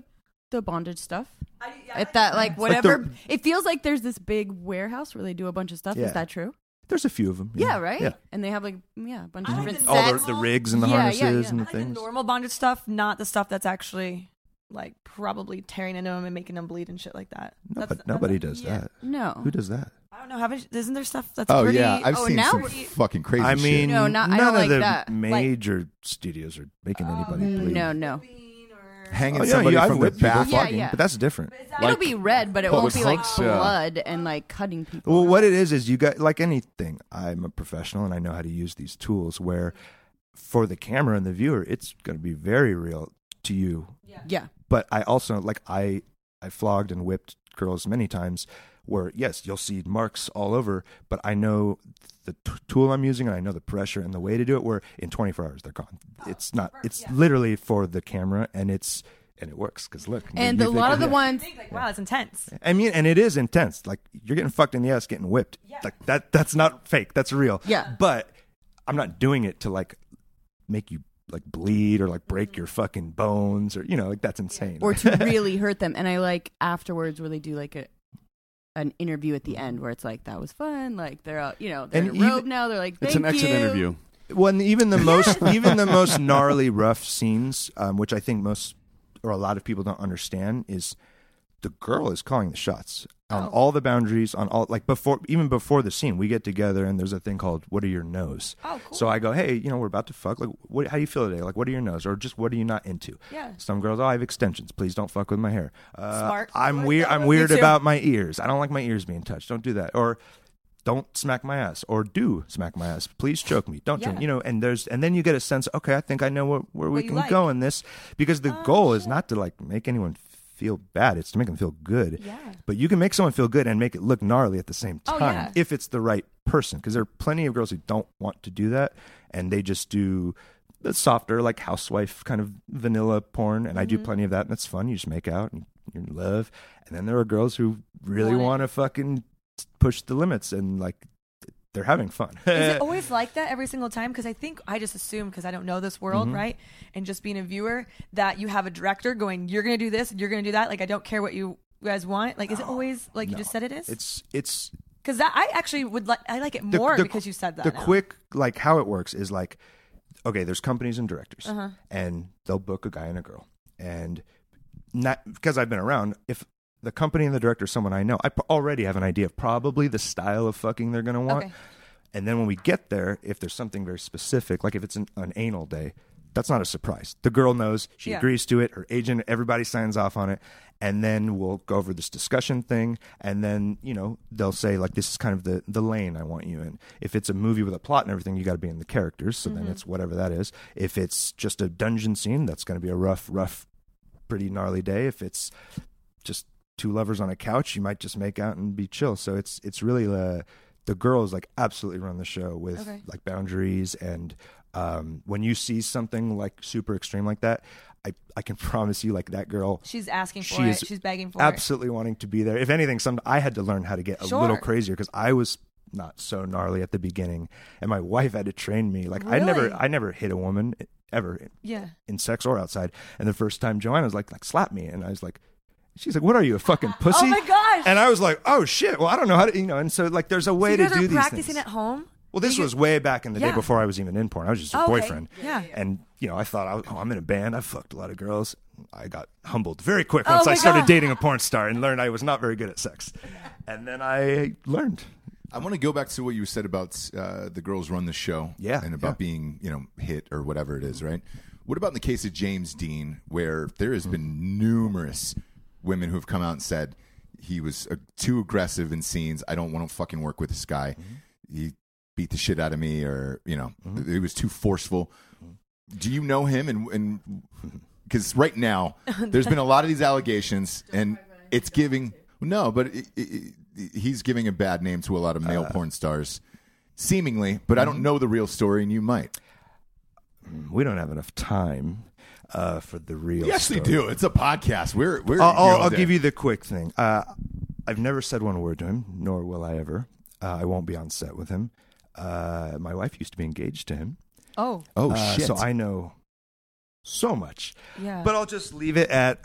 the bondage stuff. If that like whatever, it feels like there's this big warehouse where they do a bunch of stuff. Yeah. Is that true? There's a few of them. Yeah, right. Yeah. And they have like a bunch of I like different the- All sets. the rigs and the Yeah, yeah, harnesses yeah. and the I like the things. normal bondage stuff, not the stuff that's actually like probably tearing into them and making them bleed and shit like that. No, That's- but nobody does that. No. Who does that? I don't know. Isn't there stuff that's Oh pretty? yeah, I've Oh, seen now some we- fucking crazy I mean, shit. No, not- I none don't of like the that. major studios are making anybody bleed. No. Hanging Oh, yeah, somebody I've from the whipped people back. Yeah, fucking, yeah. but that's different. It'll be red, but it Well, won't be like hooks, yeah. blood and like cutting people. Well, what it is you got like anything. I'm a professional and I know how to use these tools. Where for the camera and the viewer, it's going to be very real to you. Yeah. But I also like I flogged and whipped girls many times. Where yes, you'll see marks all over, but I know the tool I'm using and I know the pressure and the way to do it. Where in 24 hours they're gone. It's not. It's literally for the camera and it works because look. And you a think lot of the it- ones. Like, wow, it's intense. I mean, and it is intense. Like you're getting fucked in the ass, getting whipped. Like that's not fake. That's real. Yeah. But I'm not doing it to like make you like bleed or like break your fucking bones or like that's insane. Or to really hurt them. And I like afterwards where they do like an interview at the end where it's like that was fun. Like they're out, they're And in a robe now. They're like, It's thank an exit you. interview. When even the most gnarly rough scenes, which I think most or a lot of people don't understand, is the girl is calling the shots on all the boundaries, on all like before the scene. We get together and there's a thing called "What are your nose?" Oh, cool. So I go, hey, we're about to fuck. Like, how do you feel today? Like, what are your nose? Or just what are you not into? Yeah. Some girls, I have extensions. Please don't fuck with my hair. Smart. I'm Like weird. that. I'm Me weird too. about my ears. I don't like my ears being touched. Don't do that. Or don't smack my ass. Or do smack my ass. Please choke me. Don't choke. Yeah. And then you get a sense. Okay, I think I know where we you can like. go in this because the goal is not to like make anyone feel bad. It's to make them feel good. Yeah. But you can make someone feel good and make it look gnarly at the same time Oh, yeah. if it's the right person. Because there are plenty of girls who don't want to do that and they just do the softer, like housewife kind of vanilla porn. And I do plenty of that, and it's fun. You just make out and you're in love. And then there are girls who really Want it. want to fucking push the limits and like they're having fun. Is it always like that every single time? Because I just assume, because I don't know this world, Mm-hmm. right? And just being a viewer, that you have a director going, you're going to do this, you're going to do that. Like, I don't care what you guys want. Like, is it always like you just said it is? It's Because that I actually would like. I like it more because you said that. The now. quick, like how it works is like, okay, there's companies and directors, Uh-huh. and they'll book a guy and a girl, and not because I've been around. If the company and the director is someone I know, I already have an idea of probably the style of fucking they're gonna want. Okay. And then when we get there, if there's something very specific, like if it's an anal day, that's not a surprise. The girl knows, she Yeah. agrees to it, her agent, everybody signs off on it, and then we'll go over this discussion thing, and then, they'll say, like, this is kind of the lane I want you in. If it's a movie with a plot and everything, you got to be in the characters, so then it's whatever that is. If it's just a dungeon scene, that's going to be a rough, pretty gnarly day. If it's just two lovers on a couch, you might just make out and be chill. So it's really the girls like absolutely run the show with like boundaries. And when you see something like super extreme like that, I can promise you, like, that girl, She's asking for she it. is She's begging for it. absolutely wanting to be there. If anything, I had to learn how to get a Sure. little crazier because I was not so gnarly at the beginning, and my wife had to train me. Like, Really? I never hit a woman ever Yeah. in sex or outside. And the first time Joanna was like slap me, and I was like, she's like, what are you, a fucking pussy? Oh my gosh. And I was like, oh shit, well, I don't know how to, and so like there's a way So you to guys do are these practicing things. at home? Well, this was way back in the day Yeah. before I was even in porn. I was just a Oh, okay. boyfriend. Yeah. And, I thought, I'm in a band. I fucked a lot of girls. I got humbled very quick Oh once my I started God. dating a porn star and learned I was not very good at sex. And then I learned. I want to go back to what you said about the girls run the show, and about being, hit or whatever it is, right? What about in the case of James Dean, where there has been numerous women who have come out and said he was too aggressive in scenes. I don't want to fucking work with this guy. He beat the shit out of me, or he was too forceful. Do you know him? And because right now there's been a lot of these allegations, and it's giving he's giving a bad name to a lot of male porn stars, seemingly. But I don't know the real story, and you might. We don't have enough time for the real We actually story. do. It's a podcast. We're I'll give you the quick thing. I've never said one word to him, nor will I ever. I won't be on set with him. My wife used to be engaged to him. Oh. Oh shit! So I know so much. Yeah. But I'll just leave it at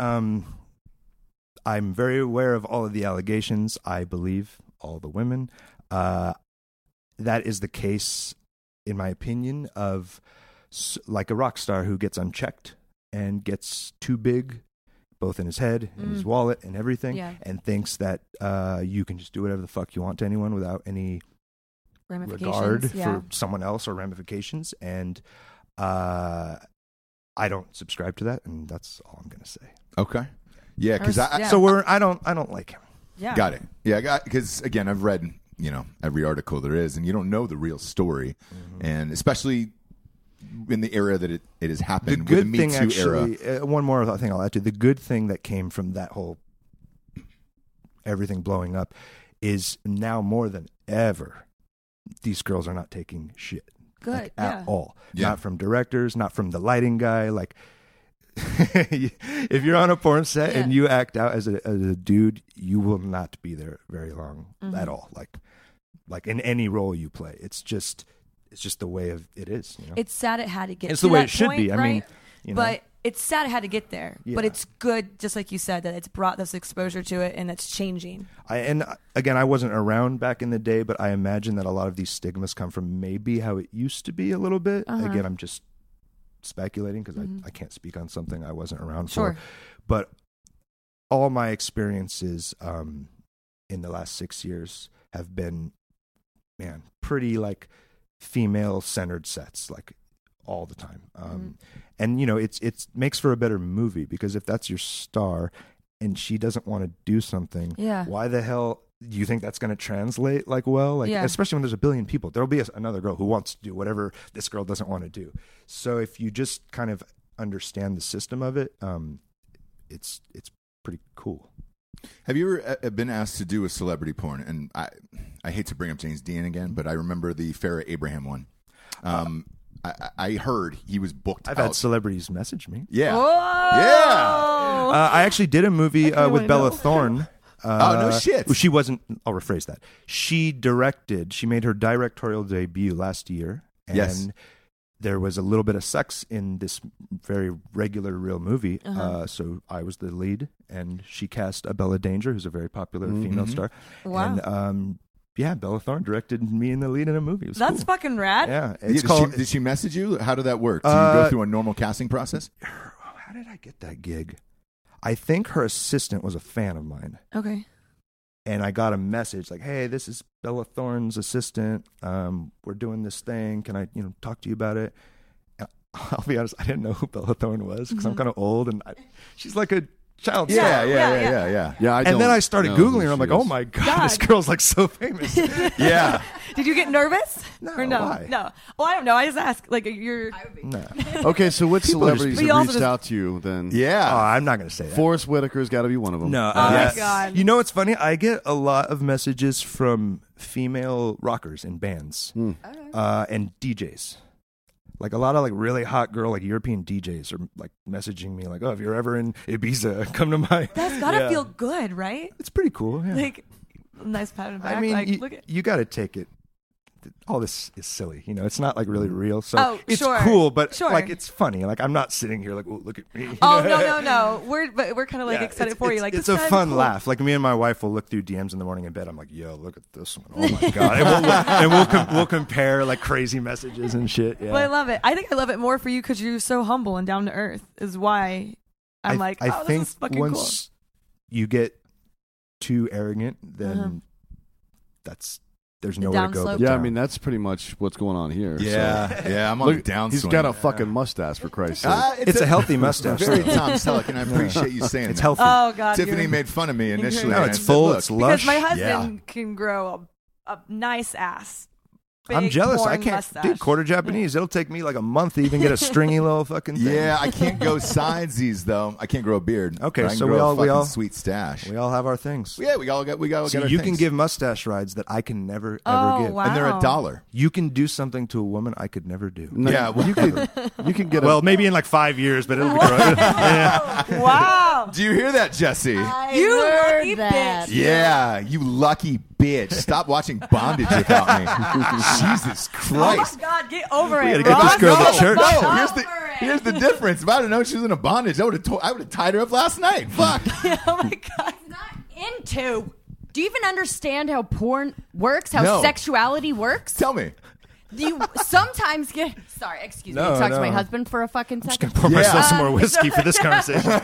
I'm very aware of all of the allegations. I believe all the women. That is the case, in my opinion, of like a rock star who gets unchecked and gets too big, both in his head, in his wallet, and everything, and thinks that you can just do whatever the fuck you want to anyone without any regard for someone else or ramifications. And I don't subscribe to that, and that's all I'm going to say. Okay. Yeah, because Yeah. So I don't like him. Yeah. got it. Yeah, because again, I've read every article there is, and you don't know the real story, and especially in the era that it has happened. The good with the thing, Me Too actually, era. one more thing I'll add to the good thing that came from that whole everything blowing up is now more than ever, these girls are not taking shit. Good. At all. Yeah. Not from directors, not from the lighting guy. Like, if you're on a porn set and you act out as a dude, you will not be there very long at all. Like in any role you play, it's just the way of it is. It's sad it had to get It's to the way that it should point, be. I mean, right? But it's sad it had to get there. Yeah. But it's good, just like you said, that it's brought this exposure to it and it's changing. Again, I wasn't around back in the day, but I imagine that a lot of these stigmas come from maybe how it used to be a little bit. Again, I'm just speculating because I can't speak on something I wasn't around for. But all my experiences in the last 6 years have been, pretty like female-centered sets, like all the time. And it makes for a better movie, because if that's your star and she doesn't want to do something, why the hell do you think that's going to translate well? Especially when there's a billion people, there'll be another girl who wants to do whatever this girl doesn't want to do. So if you just kind of understand the system of it, it's pretty cool. Have you ever been asked to do a celebrity porn? And I hate to bring up James Dean again, but I remember the Farrah Abraham one. I heard he was booked I've out. had celebrities message me. Yeah. Whoa! Yeah. I actually did a movie with Bella Thorne. Oh, no shit. Well, she wasn't. I'll rephrase that. She made her directorial debut last year. And Yes. there was a little bit of sex in this very regular, real movie. So I was the lead, and she cast Bella Danger, who's a very popular female star. Wow. And Bella Thorne directed me in the lead in a movie. It was That's cool. fucking rad. Yeah, Did it's called. she message you? How did that work? Did you go through a normal casting process? How did I get that gig? I think her assistant was a fan of mine. Okay. And I got a message like, "Hey, this is Bella Thorne's assistant. We're doing this thing. Can I, talk to you about it?" And I'll be honest, I didn't know who Bella Thorne was because I'm kind of old, and she's like a child Yeah, star. yeah. Yeah, And then I started know who Googling her. I'm she like, is. oh my God, this girl's like so famous. Yeah. Did you get nervous? No, Or no? why? No. Well, I don't know. I just ask. Like, you're. No. Okay, so what celebrities We have also reached just- out to you then? Oh, Yeah. I'm not going to say that. Forrest Whitaker's got to be one of them. No. Oh Yes. my God. You know what's funny? I get a lot of messages from female rockers in bands and DJs. Like a lot of like really hot girl, like European DJs are like messaging me like, oh, if you're ever in Ibiza, come to my. That's gotta Yeah. feel good, right? It's pretty cool. Yeah. Like, nice pat on the back. I mean, like, you, look at. got to take it. All this is silly, you know. It's not like really real, so Oh, it's sure. cool, but Sure. like it's funny. Like I'm not sitting here like, oh, look at me. you Oh know? no! We're kind of like Yeah, excited for you. Like it's this a guy's fun cool. laugh. Like me and my wife will look through DMs in the morning in bed. I'm like, yo, look at this one. Oh my God, and we'll compare like crazy messages and shit. Yeah. But I love it. I think I love it more for you because you're so humble and down to earth. Is why I'm like, I oh, think this is fucking once you get too arrogant, then Uh-huh. there's nowhere to go. downslope. but Yeah, I down. mean that's pretty much what's going on here. Yeah. Yeah. I'm So. on the Look, downswing. he's got a fucking mustache for Christ's sake. It's a healthy mustache. Very though. Tom Selleck, and I appreciate you saying It's that. healthy. Oh God, Tiffany you're- made fun of me initially. no, and it's I said, full. "Look, It's lush. because my husband Yeah. can grow a nice ass. I'm Big jealous. I porn can't. mustache. Dude, quarter Japanese. It'll take me like a month to even get a stringy little fucking thing. Yeah, I can't go sidesies though. I can't grow a beard. Okay, but I can so grow we a all- fucking sweet stash. We all have our things. Yeah, we all got So our you can things. give mustache rides that I can never Oh, ever give. wow. and they're $1. You can do something to a woman I could never do. No, Yeah, well, you can get Well, maybe in like 5 years, but it'll be great. Yeah. Wow, Do you hear that, Jesse? you heard lucky that. bitch. Yeah, you lucky bitch. Stop watching bondage without me. Jesus Oh my Christ. God, get over We it. gotta get this Ross. girl to No, church. no, here's the difference. If I would have known she was in a bondage, I would have tied her up last night. Fuck. Oh my God. Not into. Do you even understand how porn works? How No. sexuality works? Tell me. You sometimes get. Sorry, excuse me. No, I talk to my no. husband for a fucking I'm just second. gonna pour myself some more Um, whiskey for this conversation.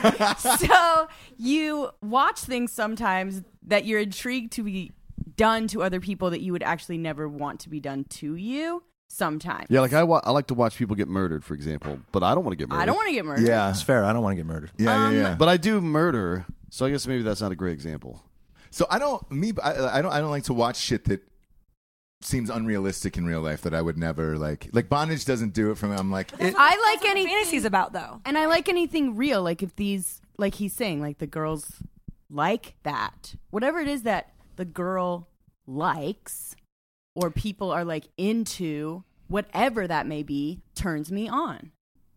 So you watch things sometimes that you're intrigued to be done to other people that you would actually never want to be done to you. Sometimes. Yeah, like I like to watch people get murdered, for example, but I don't want to get murdered. I don't want to get murdered. Yeah. It's fair. I don't want to get murdered. Yeah. But I do murder, so I guess maybe that's not a great example. So I don't like to watch shit that seems unrealistic in real life that I would never like bondage doesn't do it for me. I'm like, I like any Fantasies about though. and I like anything real. Like if these, like he's saying, like the girls like that, whatever it is that the girl likes, or people are like into, whatever that may be, turns me on.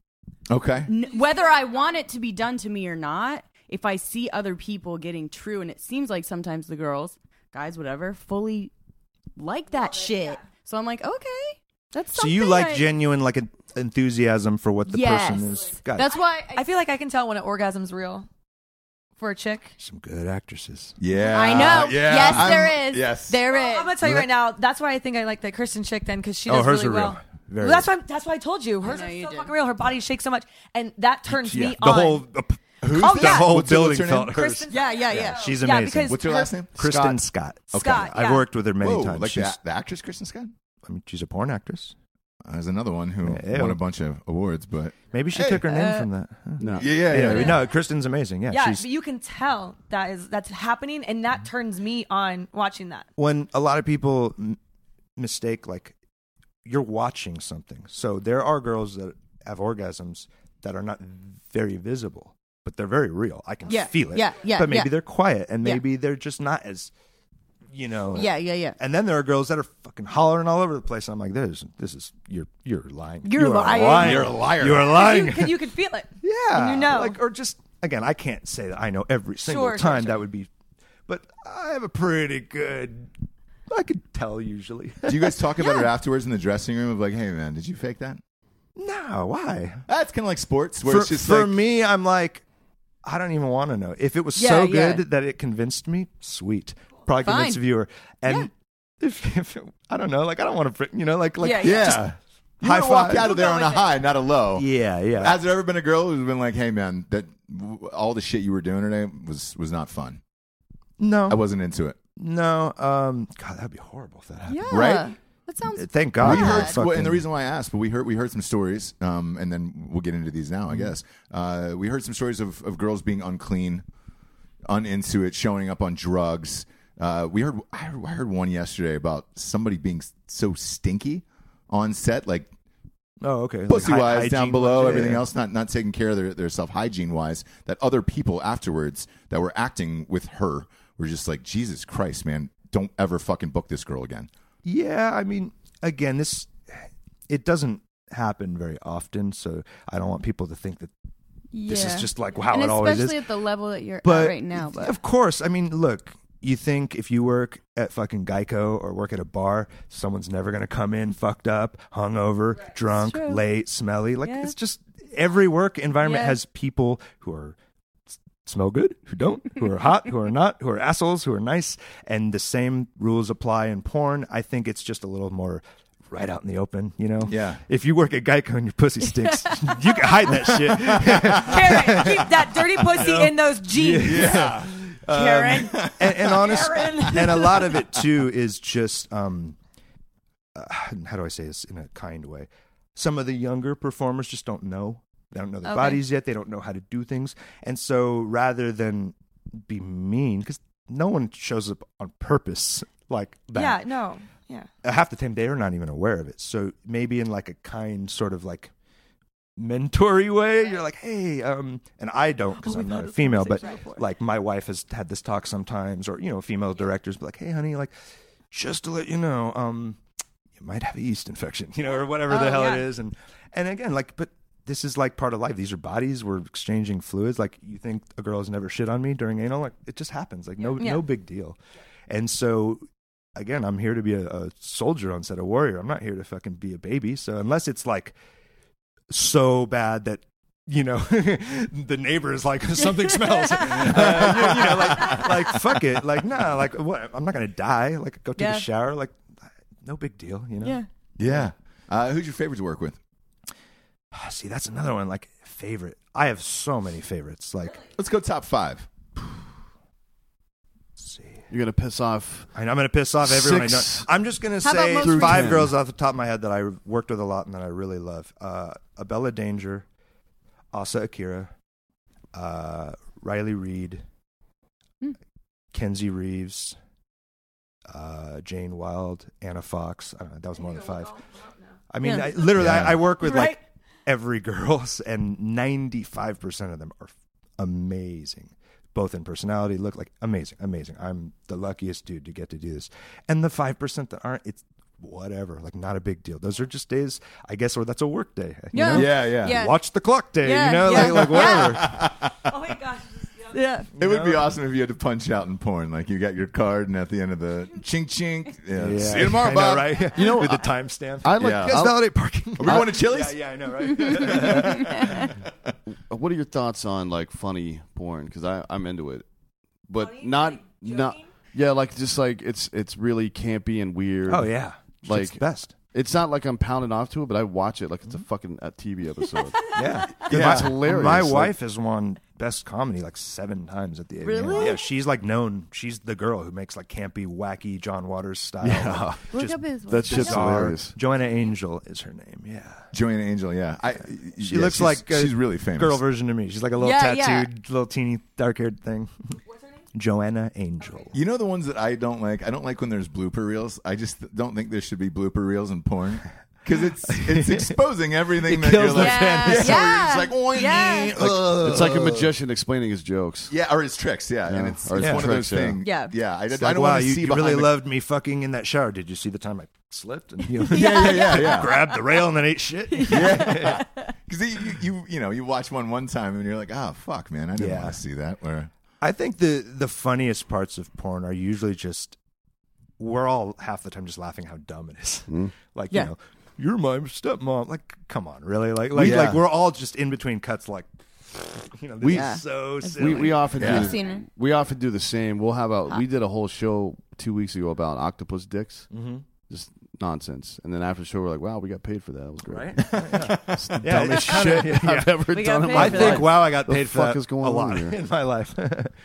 okay. Whether I want it to be done to me or not, if I see other people getting true, and it seems like sometimes the girls, guys, whatever, fully like that shit. So I'm like, okay, that's So something. you like I- genuine like enthusiasm for what the yes. person is. Got That's why I feel like I can tell when an orgasm's real for a chick. some good actresses. Yeah. I know. Yeah. Yes, I'm- there is. Yes. There is. I'm gonna tell you right now. That's why I think I like that Kristen chick then because she Oh, does hers really are well. real. Very Well, that's why I told you hers know are you so did. fucking real. Her body shakes so much, and that turns me the on. whole Who's Oh, that? yeah. whole What's building her name? felt hers. Kristen, yeah. She's Yeah, amazing. because What's her last name? Kristen Scott. Scott, I've yeah. worked with her many Whoa, times. like She's, the actress Kristen Scott? I mean, she's a porn actress. There's another one who Yeah, won a bunch of awards, but Maybe she Hey. took her name from that. Huh. No. Anyway, no, Kristen's amazing. Yeah, Yeah, she's but you can tell that's happening, and that turns me on watching that. when a lot of people mistake like you're watching something. So there are girls that have orgasms that are not very visible, but they're very real. I can Yeah, feel it. yeah, But maybe yeah. they're quiet, and Yeah. maybe they're just not as, Yeah. And then there are girls that are fucking hollering all over the place. I'm like, this is you're lying. You're You are lying. You're a liar. You are lying. Because you can feel it. Yeah, And you know. like or just again, I can't say that I know every single Sure, time sure. that would be, but I have a pretty good. I could tell usually. Do you guys talk about it afterwards in the dressing room of like, hey man, did you fake that? No, why? That's kind of like sports where For, it's just for like, me, I'm like, I don't even want to know. If it was Yeah, so yeah. good that it convinced me, sweet. Probably Fine. convince a viewer. And if I don't know, like I don't want to, like Yeah, yeah. just You high want to walk five. out of there on a with it. high, not a low. Yeah. Has there ever been a girl who's been like, hey man, that all the shit you were doing today was not fun. No, I wasn't into it. no. God, that'd be horrible if that happened. Yeah. Right? That sounds. Thank God. We Yeah. heard, Fucking- and the reason why I asked, but we heard some stories, and then we'll get into these now, I guess. We heard some stories of girls being unclean, uninto it, showing up on drugs. I heard one yesterday about somebody being so stinky on set, like Oh, okay. pussy Like wise down hygiene below, wise, everything yeah. else, not taking care of their self hygiene wise. That other people afterwards that were acting with her were just like, Jesus Christ, man, don't ever fucking book this girl again. Yeah, I mean, again, it doesn't happen very often, so I don't want people to think that this is just like how and it always is. especially at the level that you're But at right now. But of course, I mean, look, you think if you work at fucking Geico or work at a bar, someone's never going to come in fucked up, hungover, drunk, true. late, smelly. Like, Yeah. it's just every work environment Yeah. has people who are smell good, who don't, who are hot, who are not, who are assholes, who are nice, and the same rules apply in porn. I think it's just a little more right out in the open, you know? Yeah. If you work at Geico and your pussy stinks, you can hide that shit. Karen, keep that dirty pussy in those jeans. Yeah. Karen. And honest, Karen. and a lot of it too is just how do I say this in a kind way? Some of the younger performers just don't know. They don't know their Okay. bodies yet. They don't know how to do things, and so rather than be mean, because no one shows up on purpose like that. Yeah, no. Yeah. Half the time they're not even aware of it. So maybe in like a kind sort of like mentory way, you're like, hey, and I don't because I'm not a female, but like my wife has had this talk sometimes, or female directors be like, hey, honey, like just to let you know, you might have a yeast infection, or whatever the Oh, hell yeah. it is, and again, like, but this is like part of life. These are bodies. We're exchanging fluids. Like, you think a girl has never shit on me during anal? Like, it just happens. Like, no big deal. And so, again, I'm here to be a soldier on set, a warrior. I'm not here to fucking be a baby. So unless it's like so bad that the neighbor is like, something smells, like fuck it, like nah, like what? I'm not gonna die. Like, go take Yeah. a shower. Like, no big deal. yeah. Yeah. Who's your favorite to work with? See, that's another one. Like, favorite. I have so many favorites. Like, Let's go top 5. let's see. You're gonna piss off. I'm going to piss off everyone I know. 6 I'm just going to How about say most 5 recent? girls off the top of my head that I worked with a lot and that I really love. Abella Danger, Asa Akira, Riley Reid, Kenzie Reeves, Jane Wild, Anna Fox. I don't know, that was more than 5. I mean, Yeah. literally, Yeah. I work with Right? like every girls, and 95% of them are amazing. Both in personality, look like amazing. I'm the luckiest dude to get to do this. And the 5% that aren't, it's whatever, like not a big deal. Those are just days, I guess, or that's a work day. you Yeah. know? Yeah. Yeah. Watch the clock day, Yeah, like whatever. Oh my gosh. Yeah. It would be awesome if you had to punch out in porn. Like, you got your card, and at the end of the chink chink, Yeah. see you tomorrow, I know, Bob. right? With the timestamp. I like. Yeah. You guys validate parking. Are we going to Chili's? Yeah, I know, right? What are your thoughts on like funny porn? Because I'm into it, but not. Yeah, like just like it's really campy and weird. Oh yeah, Like- it's the best. It's not like I'm pounding off to it, but I watch it like it's a fucking TV episode. Yeah, It's hilarious. My Like- wife has won best comedy like 7 times at the AVN. Really? Yeah, she's like known. She's the girl who makes like campy, wacky John Waters style. Yeah. Look Just up his. That shit's bizarre. hilarious. Joanna Angel is her name. Yeah, Joanna Angel, yeah. she looks like a she's really famous. girl version of me. She's like a little Yeah, yeah. tattooed, little teeny, dark-haired thing. What's her name? Joanna Angel. You know the ones that I don't like? I don't like when there's blooper reels. I just don't think there should be blooper reels in porn. Because it's exposing everything that kills you're the like. fantasy. Yeah, where you're just like, Yeah. It's like a magician explaining his jokes. Yeah, or his tricks, yeah. Yeah. And it's Or his one of those tricks, yeah. things. Yeah. Yeah, I It's don't like, want wow, to you, see you behind really the- loved me fucking in that shower. Did you see the time I slipped and Yeah. grabbed the rail and then ate shit? Yeah. Because you watch one time and you're like, oh, fuck, man, I didn't Yeah. want to see that. Where I think the funniest parts of porn are usually just we're all half the time just laughing how dumb it is. Like, Yeah. you know, you're my stepmom. Like, come on, really? Like Yeah. like we're all just in between cuts. Like, this Yeah. is so silly. We often Yeah. do. I've seen it. We often do the same. We'll have we did a whole show 2 weeks ago about octopus dicks. Mm-hmm. Just nonsense. And then after the show, we're like, wow, we got paid for that. It was great. right? It's the Yeah, dumbest it's kinda- shit yeah. I've ever We got done in paid my I for think life. wow, I got The paid for fuck that is going a on lot here? in my life.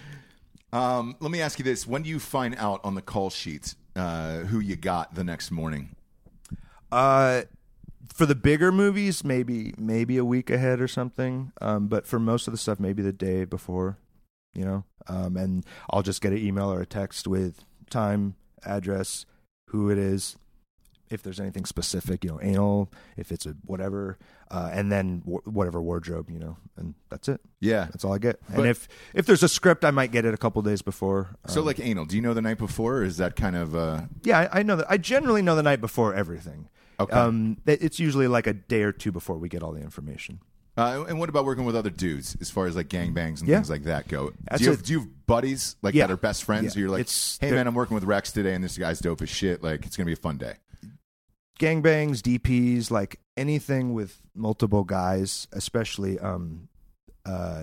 let me ask you this: when do you find out on the call sheet who you got the next morning? For the bigger movies, maybe a week ahead or something. But for most of the stuff, maybe the day before, you know. And I'll just get an email or a text with time, address, who it is, if there's anything specific, you know, anal, if it's a whatever, and then whatever wardrobe, you know, and that's it. Yeah. That's all I get. But- and if there's a script, I might get it a couple days before. So like anal, do you know the night before, or is that kind of Yeah, I know that. I generally know the night before everything. Okay. It's usually like a day or two before we get all the information. and what about working with other dudes as far as like gangbangs and Yeah. things like that go? That's Do you have buddies like Yeah. that are best friends? Yeah. Who you're like, It's- hey they're- man, I'm working with Rex today, and this guy's dope as shit. Like it's gonna be a fun day. Gangbangs, DPs, like anything with multiple guys, especially for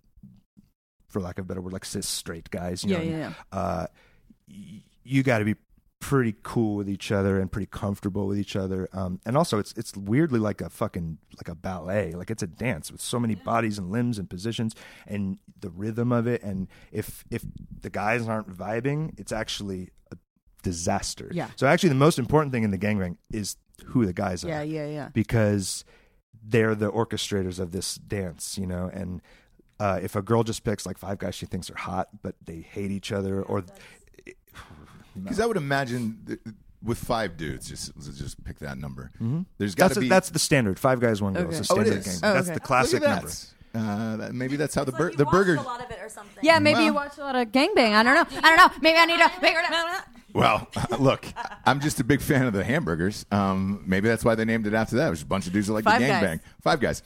lack of a better word, like cis straight guys. You know, you got to be pretty cool with each other and pretty comfortable with each other. And also, it's weirdly like a ballet. Like it's a dance with so many bodies and limbs and positions and the rhythm of it. And if the guys aren't vibing, it's actually a disaster. Yeah. So actually, the most important thing in the gangbang is who the guys are. Yeah. Because they're the orchestrators of this dance, you know. And if a girl just picks like 5 guys she thinks are hot, but they hate each other, or Because I would imagine with 5 dudes, just pick that number. There's got to be. that's the standard. 5 guys, 1 girl. Okay. It's a Oh, it standard is? gang. Oh, That's okay. the classic Look at number. that. Maybe that's how the burger. a lot of it or something. Yeah, maybe you Well- watch a lot of gangbang. I don't know. Maybe I need to figure it out. Well, look, I'm just a big fan of the hamburgers. Maybe that's why they named it after that. It was a bunch of dudes that like Five the Guys. gangbang. 5 guys.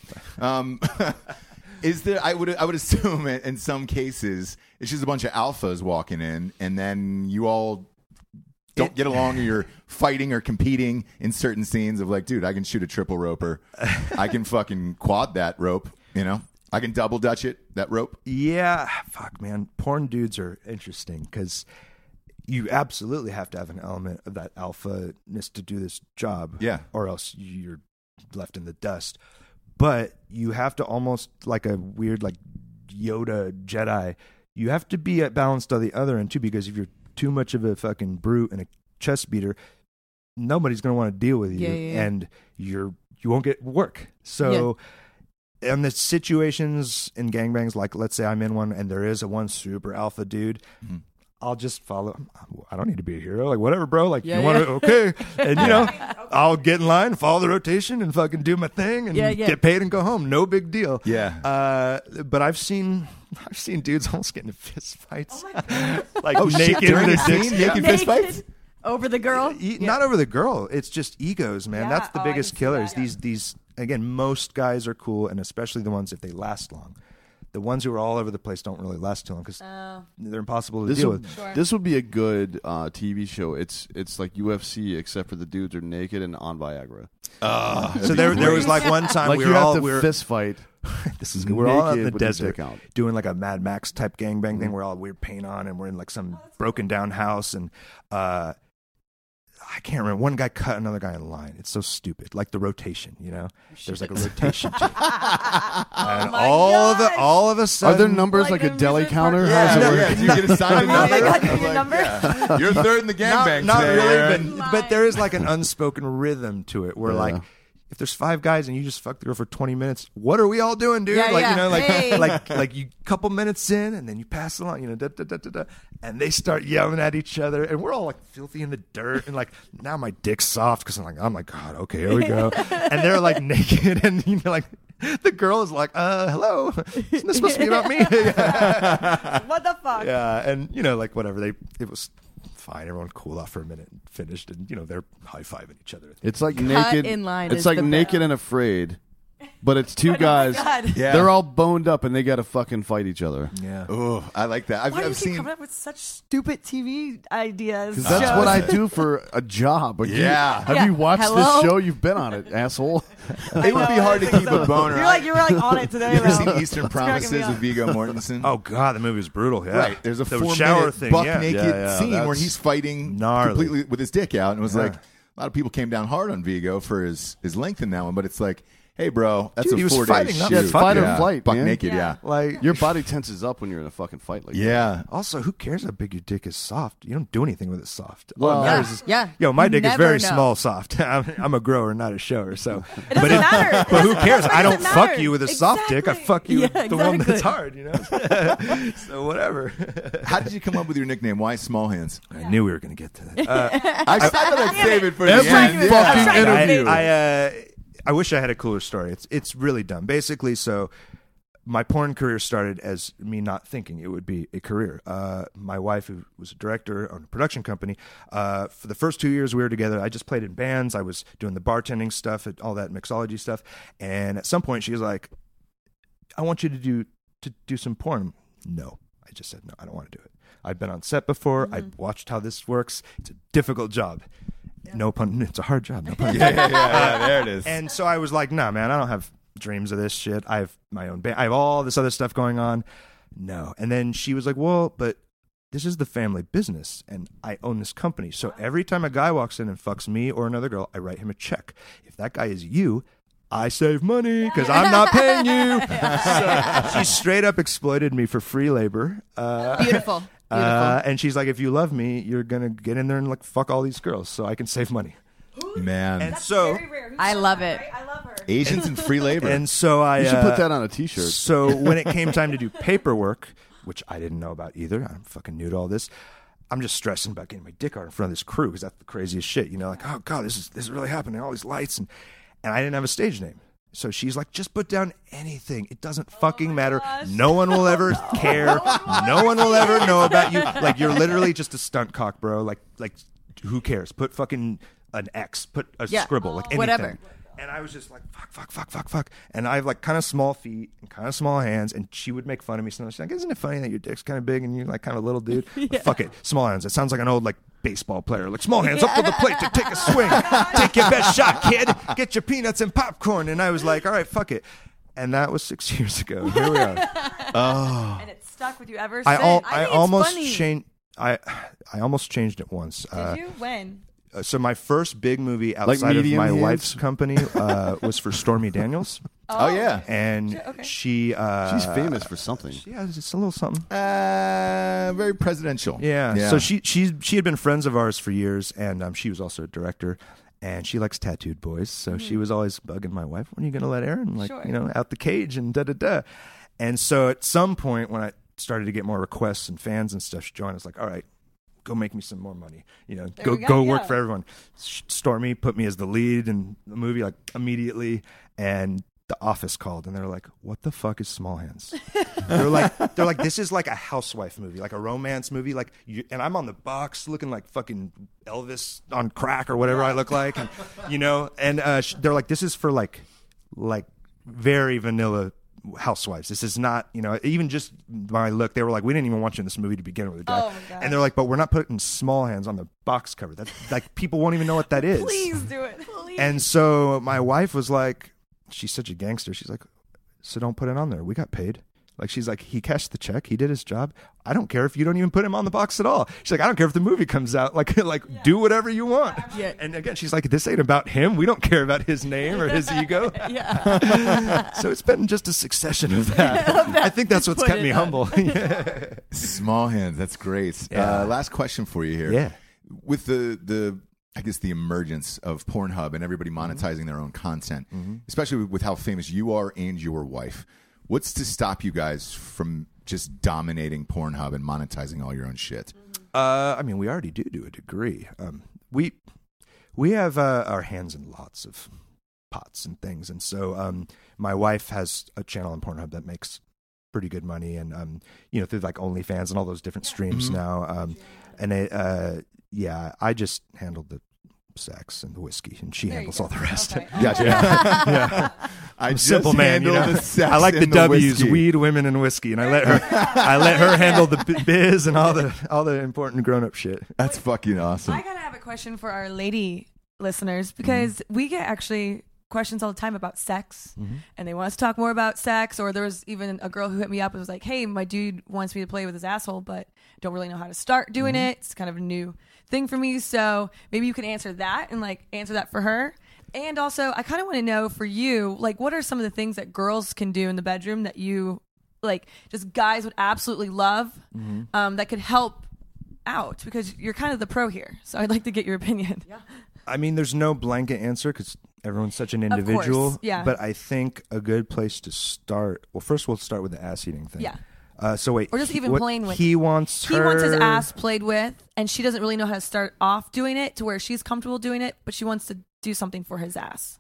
Is there? I would assume in some cases it's just a bunch of alphas walking in, and then you all don't get along, or you're fighting or competing in certain scenes of like, dude, I can shoot a triple roper, I can fucking quad that rope, you know, I can double dutch it that rope. Yeah, fuck, man. Porn dudes are interesting because you absolutely have to have an element of that alpha-ness to do this job. Yeah. Or else you're left in the dust. But you have to almost like a weird like Yoda Jedi. You have to be balanced on the other end too, because if you're too much of a fucking brute and a chest beater, nobody's going to want to deal with you, Yeah. and you won't get work. So in the situations in gangbangs, like let's say I'm in one and there is a one super alpha dude, I'll just follow. I don't need to be a hero. Like whatever, bro. Like you want to, okay, and you know, I'll get in line, follow the rotation, and fucking do my thing, and get paid and go home. No big deal. Yeah. But I've seen dudes almost get into fist fights, like Oh, shit, naked during in a their scene, dicks. naked fist fights. Over the girl. Not over the girl. It's just egos, man. Yeah. That's the Oh, I biggest can see killers. that. These again, most guys are cool, and especially the ones if they last long. The ones who are all over the place don't really last too long because they're impossible to This deal would, with. this would be a good TV show. It's like UFC, except for the dudes are naked and on Viagra. So there was like one time Like we you were have all to we were, fist fight. this is good. We're all out in the naked with your desert dick out. doing like a Mad Max type gangbang thing. We're all weird paint on, and we're in like some broken down house, and I can't remember. One guy cut another guy in line. It's so stupid. Like the rotation, you know. There's like a rotation. To it. And all of a Are sudden, there numbers like, Like a deli amusement counter? park? How does it Yeah, work? yeah. Do you get assigned a Oh number? my God, I'm your like, number? yeah. You're third in the gangbang. not today, really, Aaron. but there is like an unspoken rhythm to it where Yeah. like if there's 5 guys and you just fuck the girl for 20 minutes, what are we all doing, dude? Yeah, like yeah. you know, like Hey. like you couple minutes in and then you pass along, you know, da, da, da, da, da, and they start yelling at each other and we're all like filthy in the dirt and like now my dick's soft because I'm like God, okay, here we go, and they're like naked and you know like. The girl is like, hello. Isn't this supposed to be about me? What the fuck? Yeah, and you know, like whatever. It was fine. Everyone cooled off for a minute and finished, and you know they're high fiving each other. It's like Cut naked in line It's is like the naked best. and afraid, but it's 2 guys. Yeah. They're all boned up and they got to fucking fight each other. Yeah. Oh, I like that. Why do you I've keep seen. coming up with such stupid TV ideas? Because that's shows? what I do for a job. Like, Yeah. Have Yeah. you watched Hello? this show? You've been on it, asshole. It would be hard to keep a boner. You were like on it today. You ever though. seen Eastern It's cracking me Promises up. with Viggo Mortensen? Oh God, the movie was brutal. Yeah. Right. There's a The 4-minute shower thing. buck Yeah. naked Yeah, scene where that's he's fighting gnarly. completely with his dick out, and it was Yeah. like a lot of people came down hard on Viggo for his length in that one, but it's like hey, bro, that's Dude, a he was 4-day fighting, not shoot. fight or Yeah. flight, Buck man. naked, Yeah. Like, Your body tenses up when you're in a fucking fight like that. yeah. also, who cares how big your dick is soft? You don't do anything with it soft. Well, All it matters is, yeah. yo, my You dick is never very know. small, soft. I'm a grower, not a shower. So, It doesn't matter. but who cares? I don't doesn't fuck matter. you with a soft dick. I Exactly. fuck you Yeah, with the one that's exactly. hard. You know. So whatever. How did you come up with your nickname? Why Small Hands? I knew we were gonna get to that. I thought I'd save it for the Every end. fucking trying to interview. I wish I had a cooler story. It's really dumb. Basically, so my porn career started as me not thinking it would be a career. My wife, who was a director on a production company, for the first 2 years we were together, I just played in bands. I was doing the bartending stuff, and all that mixology stuff. And at some point, she was like, "I want you to do some porn." No, I just said no. I don't want to do it. I've been on set before. I've watched how this works. It's a difficult job. No pun. It's a hard job. No pun. Yeah, there it is. And so I was like, nah, man, I don't have dreams of this shit. I have my own band. I have all this other stuff going on. No. And then she was like, well, but this is the family business and I own this company. So every time a guy walks in and fucks me or another girl, I write him a check. If that guy is you, I save money because I'm not paying you. So she straight up exploited me for free labor. Beautiful. And she's like, if you love me, you're going to get in there and like fuck all these girls so I can save money. Man, And so... I love it. I love her. Asians and free labor. And so I You should put that on a T-shirt. So when it came time to do paperwork, which I didn't know about either, I'm fucking new to all this. I'm just stressing about getting my dick out in front of this crew because that's the craziest shit. You know, like, oh god, this is really happening. All these lights and I didn't have a stage name. So she's like, just put down anything. It doesn't fucking matter. gosh. No one will ever care. No one will ever know about you. Like you're literally just a stunt cock, bro. Like who cares? Put fucking an X. Put a Yeah. scribble. Like anything. Whatever. And I was just like, fuck. And I have like kind of small feet and kind of small hands. And she would make fun of me. Sometimes she's like, isn't it funny that your dick's kind of big and you're like kind of a little dude? Fuck it. Small hands. It sounds like an old like baseball player. Like small hands up to the plate to take a swing. Take your best shot, kid. Get your peanuts and popcorn. And I was like, all right, fuck it. And that was 6 years ago. Here we are. And it stuck with you ever since. I think it's almost funny. changed. I almost changed it once. Did you? When? So my first big movie outside of medium my hands? wife's company was for Stormy Daniels. oh yeah, And Okay. she She's famous for something. Yeah, it's a little something. very presidential. Yeah. So she had been friends of ours for years, and she was also a director, and she likes tattooed boys. So she was always bugging my wife, "When are you going to let Aaron, like, Sure. out the cage and da da da?" And so at some point, when I started to get more requests and fans and stuff, Joanna was like, "All right, go make me some more money. Go we go, work yeah. for everyone." Stormy put me as the lead in the movie like immediately, and The Office called and they're like, "What the fuck is Small Hands?" they're like, "This is like a housewife movie, like a romance movie, like." And I'm on the box looking like fucking Elvis on crack or whatever I look like, and they're like, "This is for like very vanilla." Housewives. This is not, even just my look. They were like, "We didn't even want you in this movie to begin with." Oh, my gosh. And they're like, "But we're not putting Small Hands on the box cover. That's like people won't even know what that is." Please do it. Please. And so my wife was like, she's such a gangster. She's like, "So don't put it on there. We got paid." Like, she's like, "He cashed the check. He did his job. I don't care if you don't even put him on the box at all." She's like, "I don't care if the movie comes out. Like do whatever you want." Yeah. And again, she's like, "This ain't about him. We don't care about his name or his ego." Yeah. So it's been just a succession of that. I think that's what's Put kept it me on. humble. Yeah. Small Hands. That's great. Yeah. Last question for you here. Yeah. With the I guess the emergence of Pornhub and everybody monetizing their own content, especially with how famous you are and your wife, what's to stop you guys from just dominating Pornhub and monetizing all your own shit? I mean, we already do to a degree. We have our hands in lots of pots and things, and so my wife has a channel on Pornhub that makes pretty good money, and through like OnlyFans and all those different streams now. I just handled the sex and the whiskey, and she handles all the rest. Okay. Gotcha. Yeah. I I'm a just simple man, handle the sex I like the and W's, whiskey. weed, women, and whiskey, and I let her handle the biz and all the important grown up shit. That's fucking awesome. I gotta have a question for our lady listeners because we get actually questions all the time about sex and they want us to talk more about sex. Or there was even a girl who hit me up and was like, "Hey, my dude wants me to play with his asshole, but don't really know how to start doing it. It's kind of a new thing for me." So maybe you can answer that and like answer that for her. And also, I kind of want to know for you, like, what are some of the things that girls can do in the bedroom that you, like, just guys would absolutely love that could help out? Because you're kind of the pro here. So I'd like to get your opinion. Yeah. I mean, there's no blanket answer because everyone's such an individual. course, yeah. But I think a good place to start. Well, first we'll start with the ass eating thing. Yeah. So wait, Or just even what playing with. he wants He wants his her- ass played with, and she doesn't really know how to start off doing it to where she's comfortable doing it, but she wants to do something for his ass.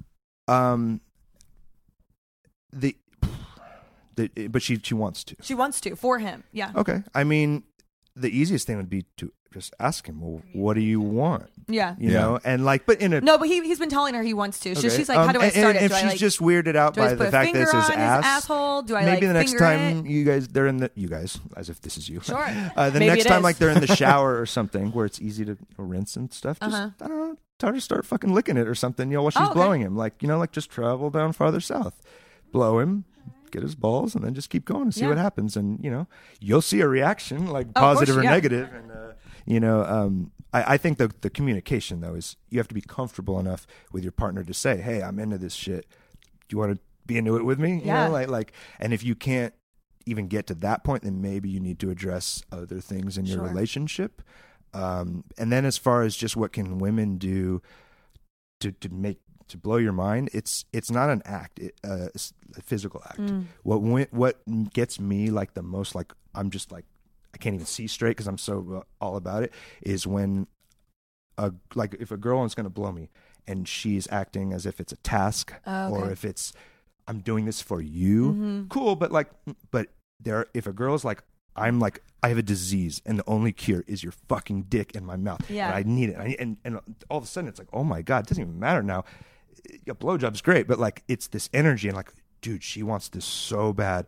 But she wants to. She wants to for him. Yeah. Okay. I mean, the easiest thing would be to just ask him, well, what do you want? Yeah. You know, and like, but in a No, but he's been telling her he wants to. So okay. she's like, how do I start and it? if Do I she's like just weirded out do I by just put the a fact that finger it's his on ass, his asshole? Do I maybe like the next finger time it? you guys they're in the you guys as if this is you. Sure. The Maybe next it time is. like they're in the shower or something where it's easy to rinse and stuff. Just I don't know, tell her to start fucking licking it or something. You know, while she's okay. blowing him, like like just travel down farther south, blow him. Get his balls and then just keep going and see Yeah. what happens, and you'll see a reaction like Of positive course, or yeah. negative, and I think the communication though is you have to be comfortable enough with your partner to say, hey, I'm into this shit. Do you want to be into it with me? You Yeah. know, like, and if you can't even get to that point, then maybe you need to address other things in your Sure. relationship. And then as far as just what can women do to blow your mind, it's not an act, it's a physical act. What gets me like the most, like I'm just like I can't even see straight because I'm so all about it, is when like if a girl is going to blow me and she's acting as if it's a task or if it's I'm doing this for you, cool, but if a girl's like I'm like I have a disease and the only cure is your fucking dick in my mouth, Yeah. and I need it, and all of a sudden it's like, oh my god, it doesn't even matter now. A blowjob's great, but like it's this energy and like, dude, she wants this so bad.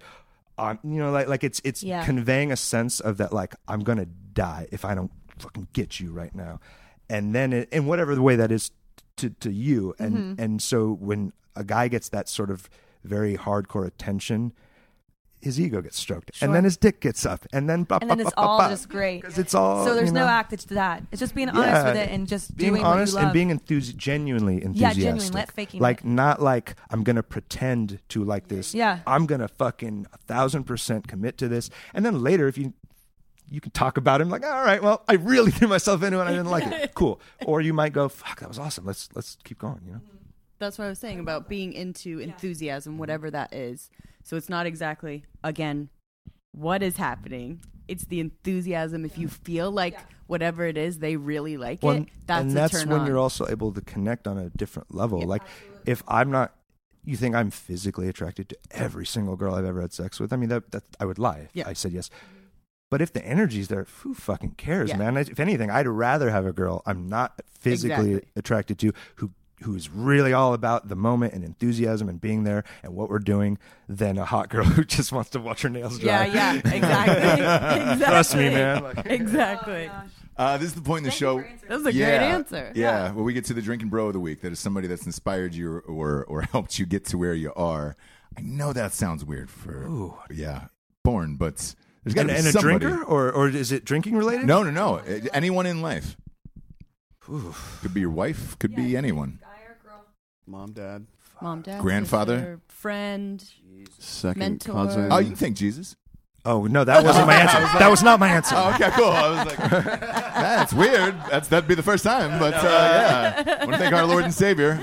Like it's Yeah. conveying a sense of that, like I'm gonna die if I don't fucking get you right now, and then in whatever the way that is to you, and so when a guy gets that sort of very hardcore attention, his ego gets stroked, and then his dick gets up, and then it's all just great. because it's all So there's no act to that. It's just being honest with it and just being doing honest what you love. and being genuinely enthusiastic. Yeah, genuine, not faking like it. not like I'm gonna pretend to like this. Yeah. I'm gonna fucking 1,000% commit to this, and then later if you can talk about him like, all right, well, I really threw myself into it and I didn't like it. Cool. Or you might go, fuck, that was awesome. Let's keep going. That's what I was saying about being into enthusiasm, whatever that is. So it's not exactly, again, what is happening. It's the enthusiasm. If you feel like whatever it is, they really like it, that's a turn when on. you're also able to connect on a different level. Like if I'm not, you think I'm physically attracted to every single girl I've ever had sex with? I mean, that I would lie if I said yes. But if the energy's there, who fucking cares, Yeah. man? If anything, I'd rather have a girl I'm not physically Exactly. attracted to who's really all about the moment and enthusiasm and being there and what we're doing than a hot girl who just wants to watch her nails dry. Yeah, exactly. Trust me, man. Like, Exactly. This is the point in the show. That was a great answer. Yeah. Well, we get to the drinking bro of the week. That is somebody that's inspired you or helped you get to where you are. I know that sounds weird for Born, but there's got to be and a somebody. drinker, or is it drinking related? No. Anyone in life. Could be your wife. Could be anyone. Mom, dad, Mom, dad, Grandfather? sister, friend. second Mentor. cousin. Oh, you can thank Jesus. Oh no, that wasn't my answer. That was not my answer. Oh, okay, cool. I was like, that's weird. That'd be the first time, but yeah. I want to thank our Lord and Savior.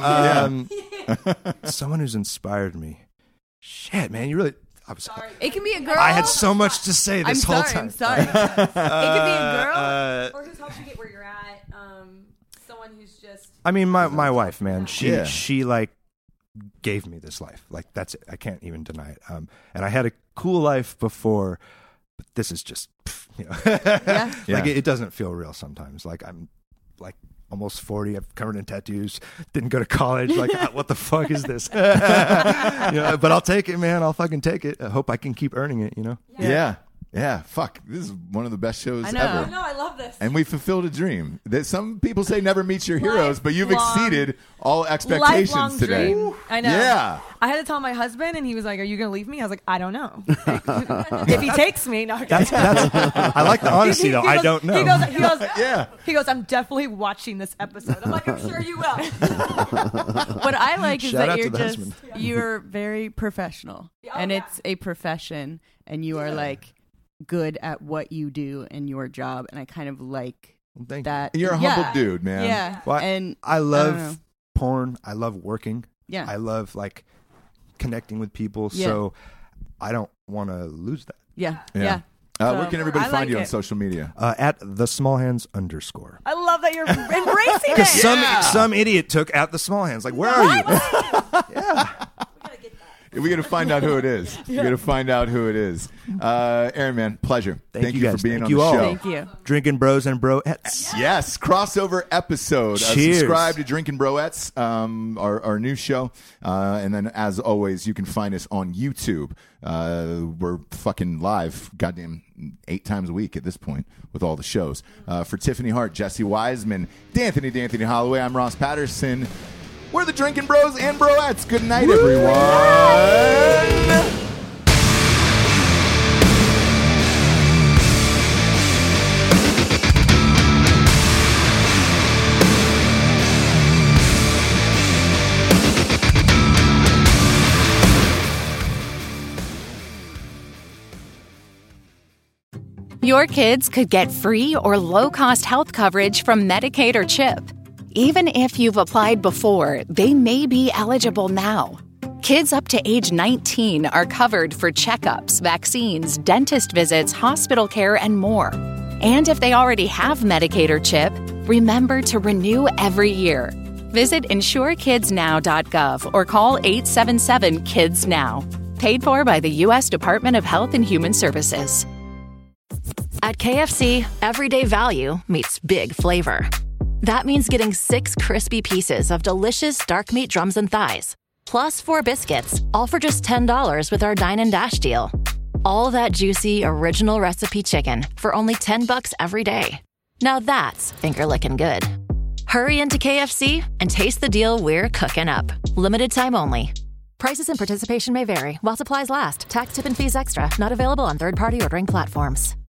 Someone who's inspired me. Shit, man, you really. It can be a girl. I had so much to say this whole time. I'm sorry. It could be a girl. Or who's helped you get where you're at. Someone who's just I mean, my wife, man. Yeah. She like gave me this life. Like that's it. I can't even deny it. And I had a cool life before, but this is just, Yeah. Like it doesn't feel real sometimes. Like I'm like almost 40. I'm covered in tattoos. Didn't go to college. Like what the fuck is this? But I'll take it, man. I'll fucking take it. I hope I can keep earning it. Yeah. Yeah, fuck. This is one of the best shows I know. ever. No, I love this. And we fulfilled a dream. That some people say never meet your heroes, but you've Lifelong- exceeded all expectations Lifelong today. dream. I know. Yeah. I had to tell my husband, and he was like, "Are you going to leave me?" I was like, "I don't know. If he takes me, no." That's I like the honesty though. I don't know. He goes, Yeah. He goes, "I'm definitely watching this episode." I'm like, "I'm sure you will." What I like is Shout that out you're to the just husband. you're very professional, and it's a profession, and you are like good at what you do in your job, and I kind of like Well, thank that. You're a Yeah. humble dude, man. Yeah, Well, and I don't know. love porn. I love working. yeah, I love like connecting with people. Yeah. So I don't want to lose that. yeah, Yeah. yeah. Where So, can everybody I find like you on it. social media? At the small hands _. I love that you're embracing it. Because some idiot took at the small hands. Like, where are you? We're going to find out who it is. We're going to find out who it is. Aaron, man, pleasure. Thank you you guys. for being Thank on you the all. show. Thank you. Drinking bros and broettes. Yes, crossover episode. Cheers. Subscribe to Drinking Broettes, our new show. And then, as always, you can find us on YouTube. We're fucking live, goddamn, 8 times a week at this point with all the shows. For Tiffany Hart, Jesse Wiseman, D'Anthony Holloway, I'm Ross Patterson. We're the Drinking Bros and Broettes. Good night, everyone. Your kids could get free or low-cost health coverage from Medicaid or CHIP. Even if you've applied before, they may be eligible now. Kids up to age 19 are covered for checkups, vaccines, dentist visits, hospital care, and more. And if they already have Medicaid or CHIP, remember to renew every year. Visit insurekidsnow.gov or call 877-KIDS-NOW. Paid for by the U.S. Department of Health and Human Services. At KFC, everyday value meets big flavor. That means getting 6 crispy pieces of delicious dark meat drums and thighs, plus 4 biscuits, all for just $10 with our Dine and Dash deal. All that juicy, original recipe chicken for only $10 every day. Now that's finger-licking good. Hurry into KFC and taste the deal we're cooking up. Limited time only. Prices and participation may vary while supplies last. Tax, tip, and fees extra. Not available on third-party ordering platforms.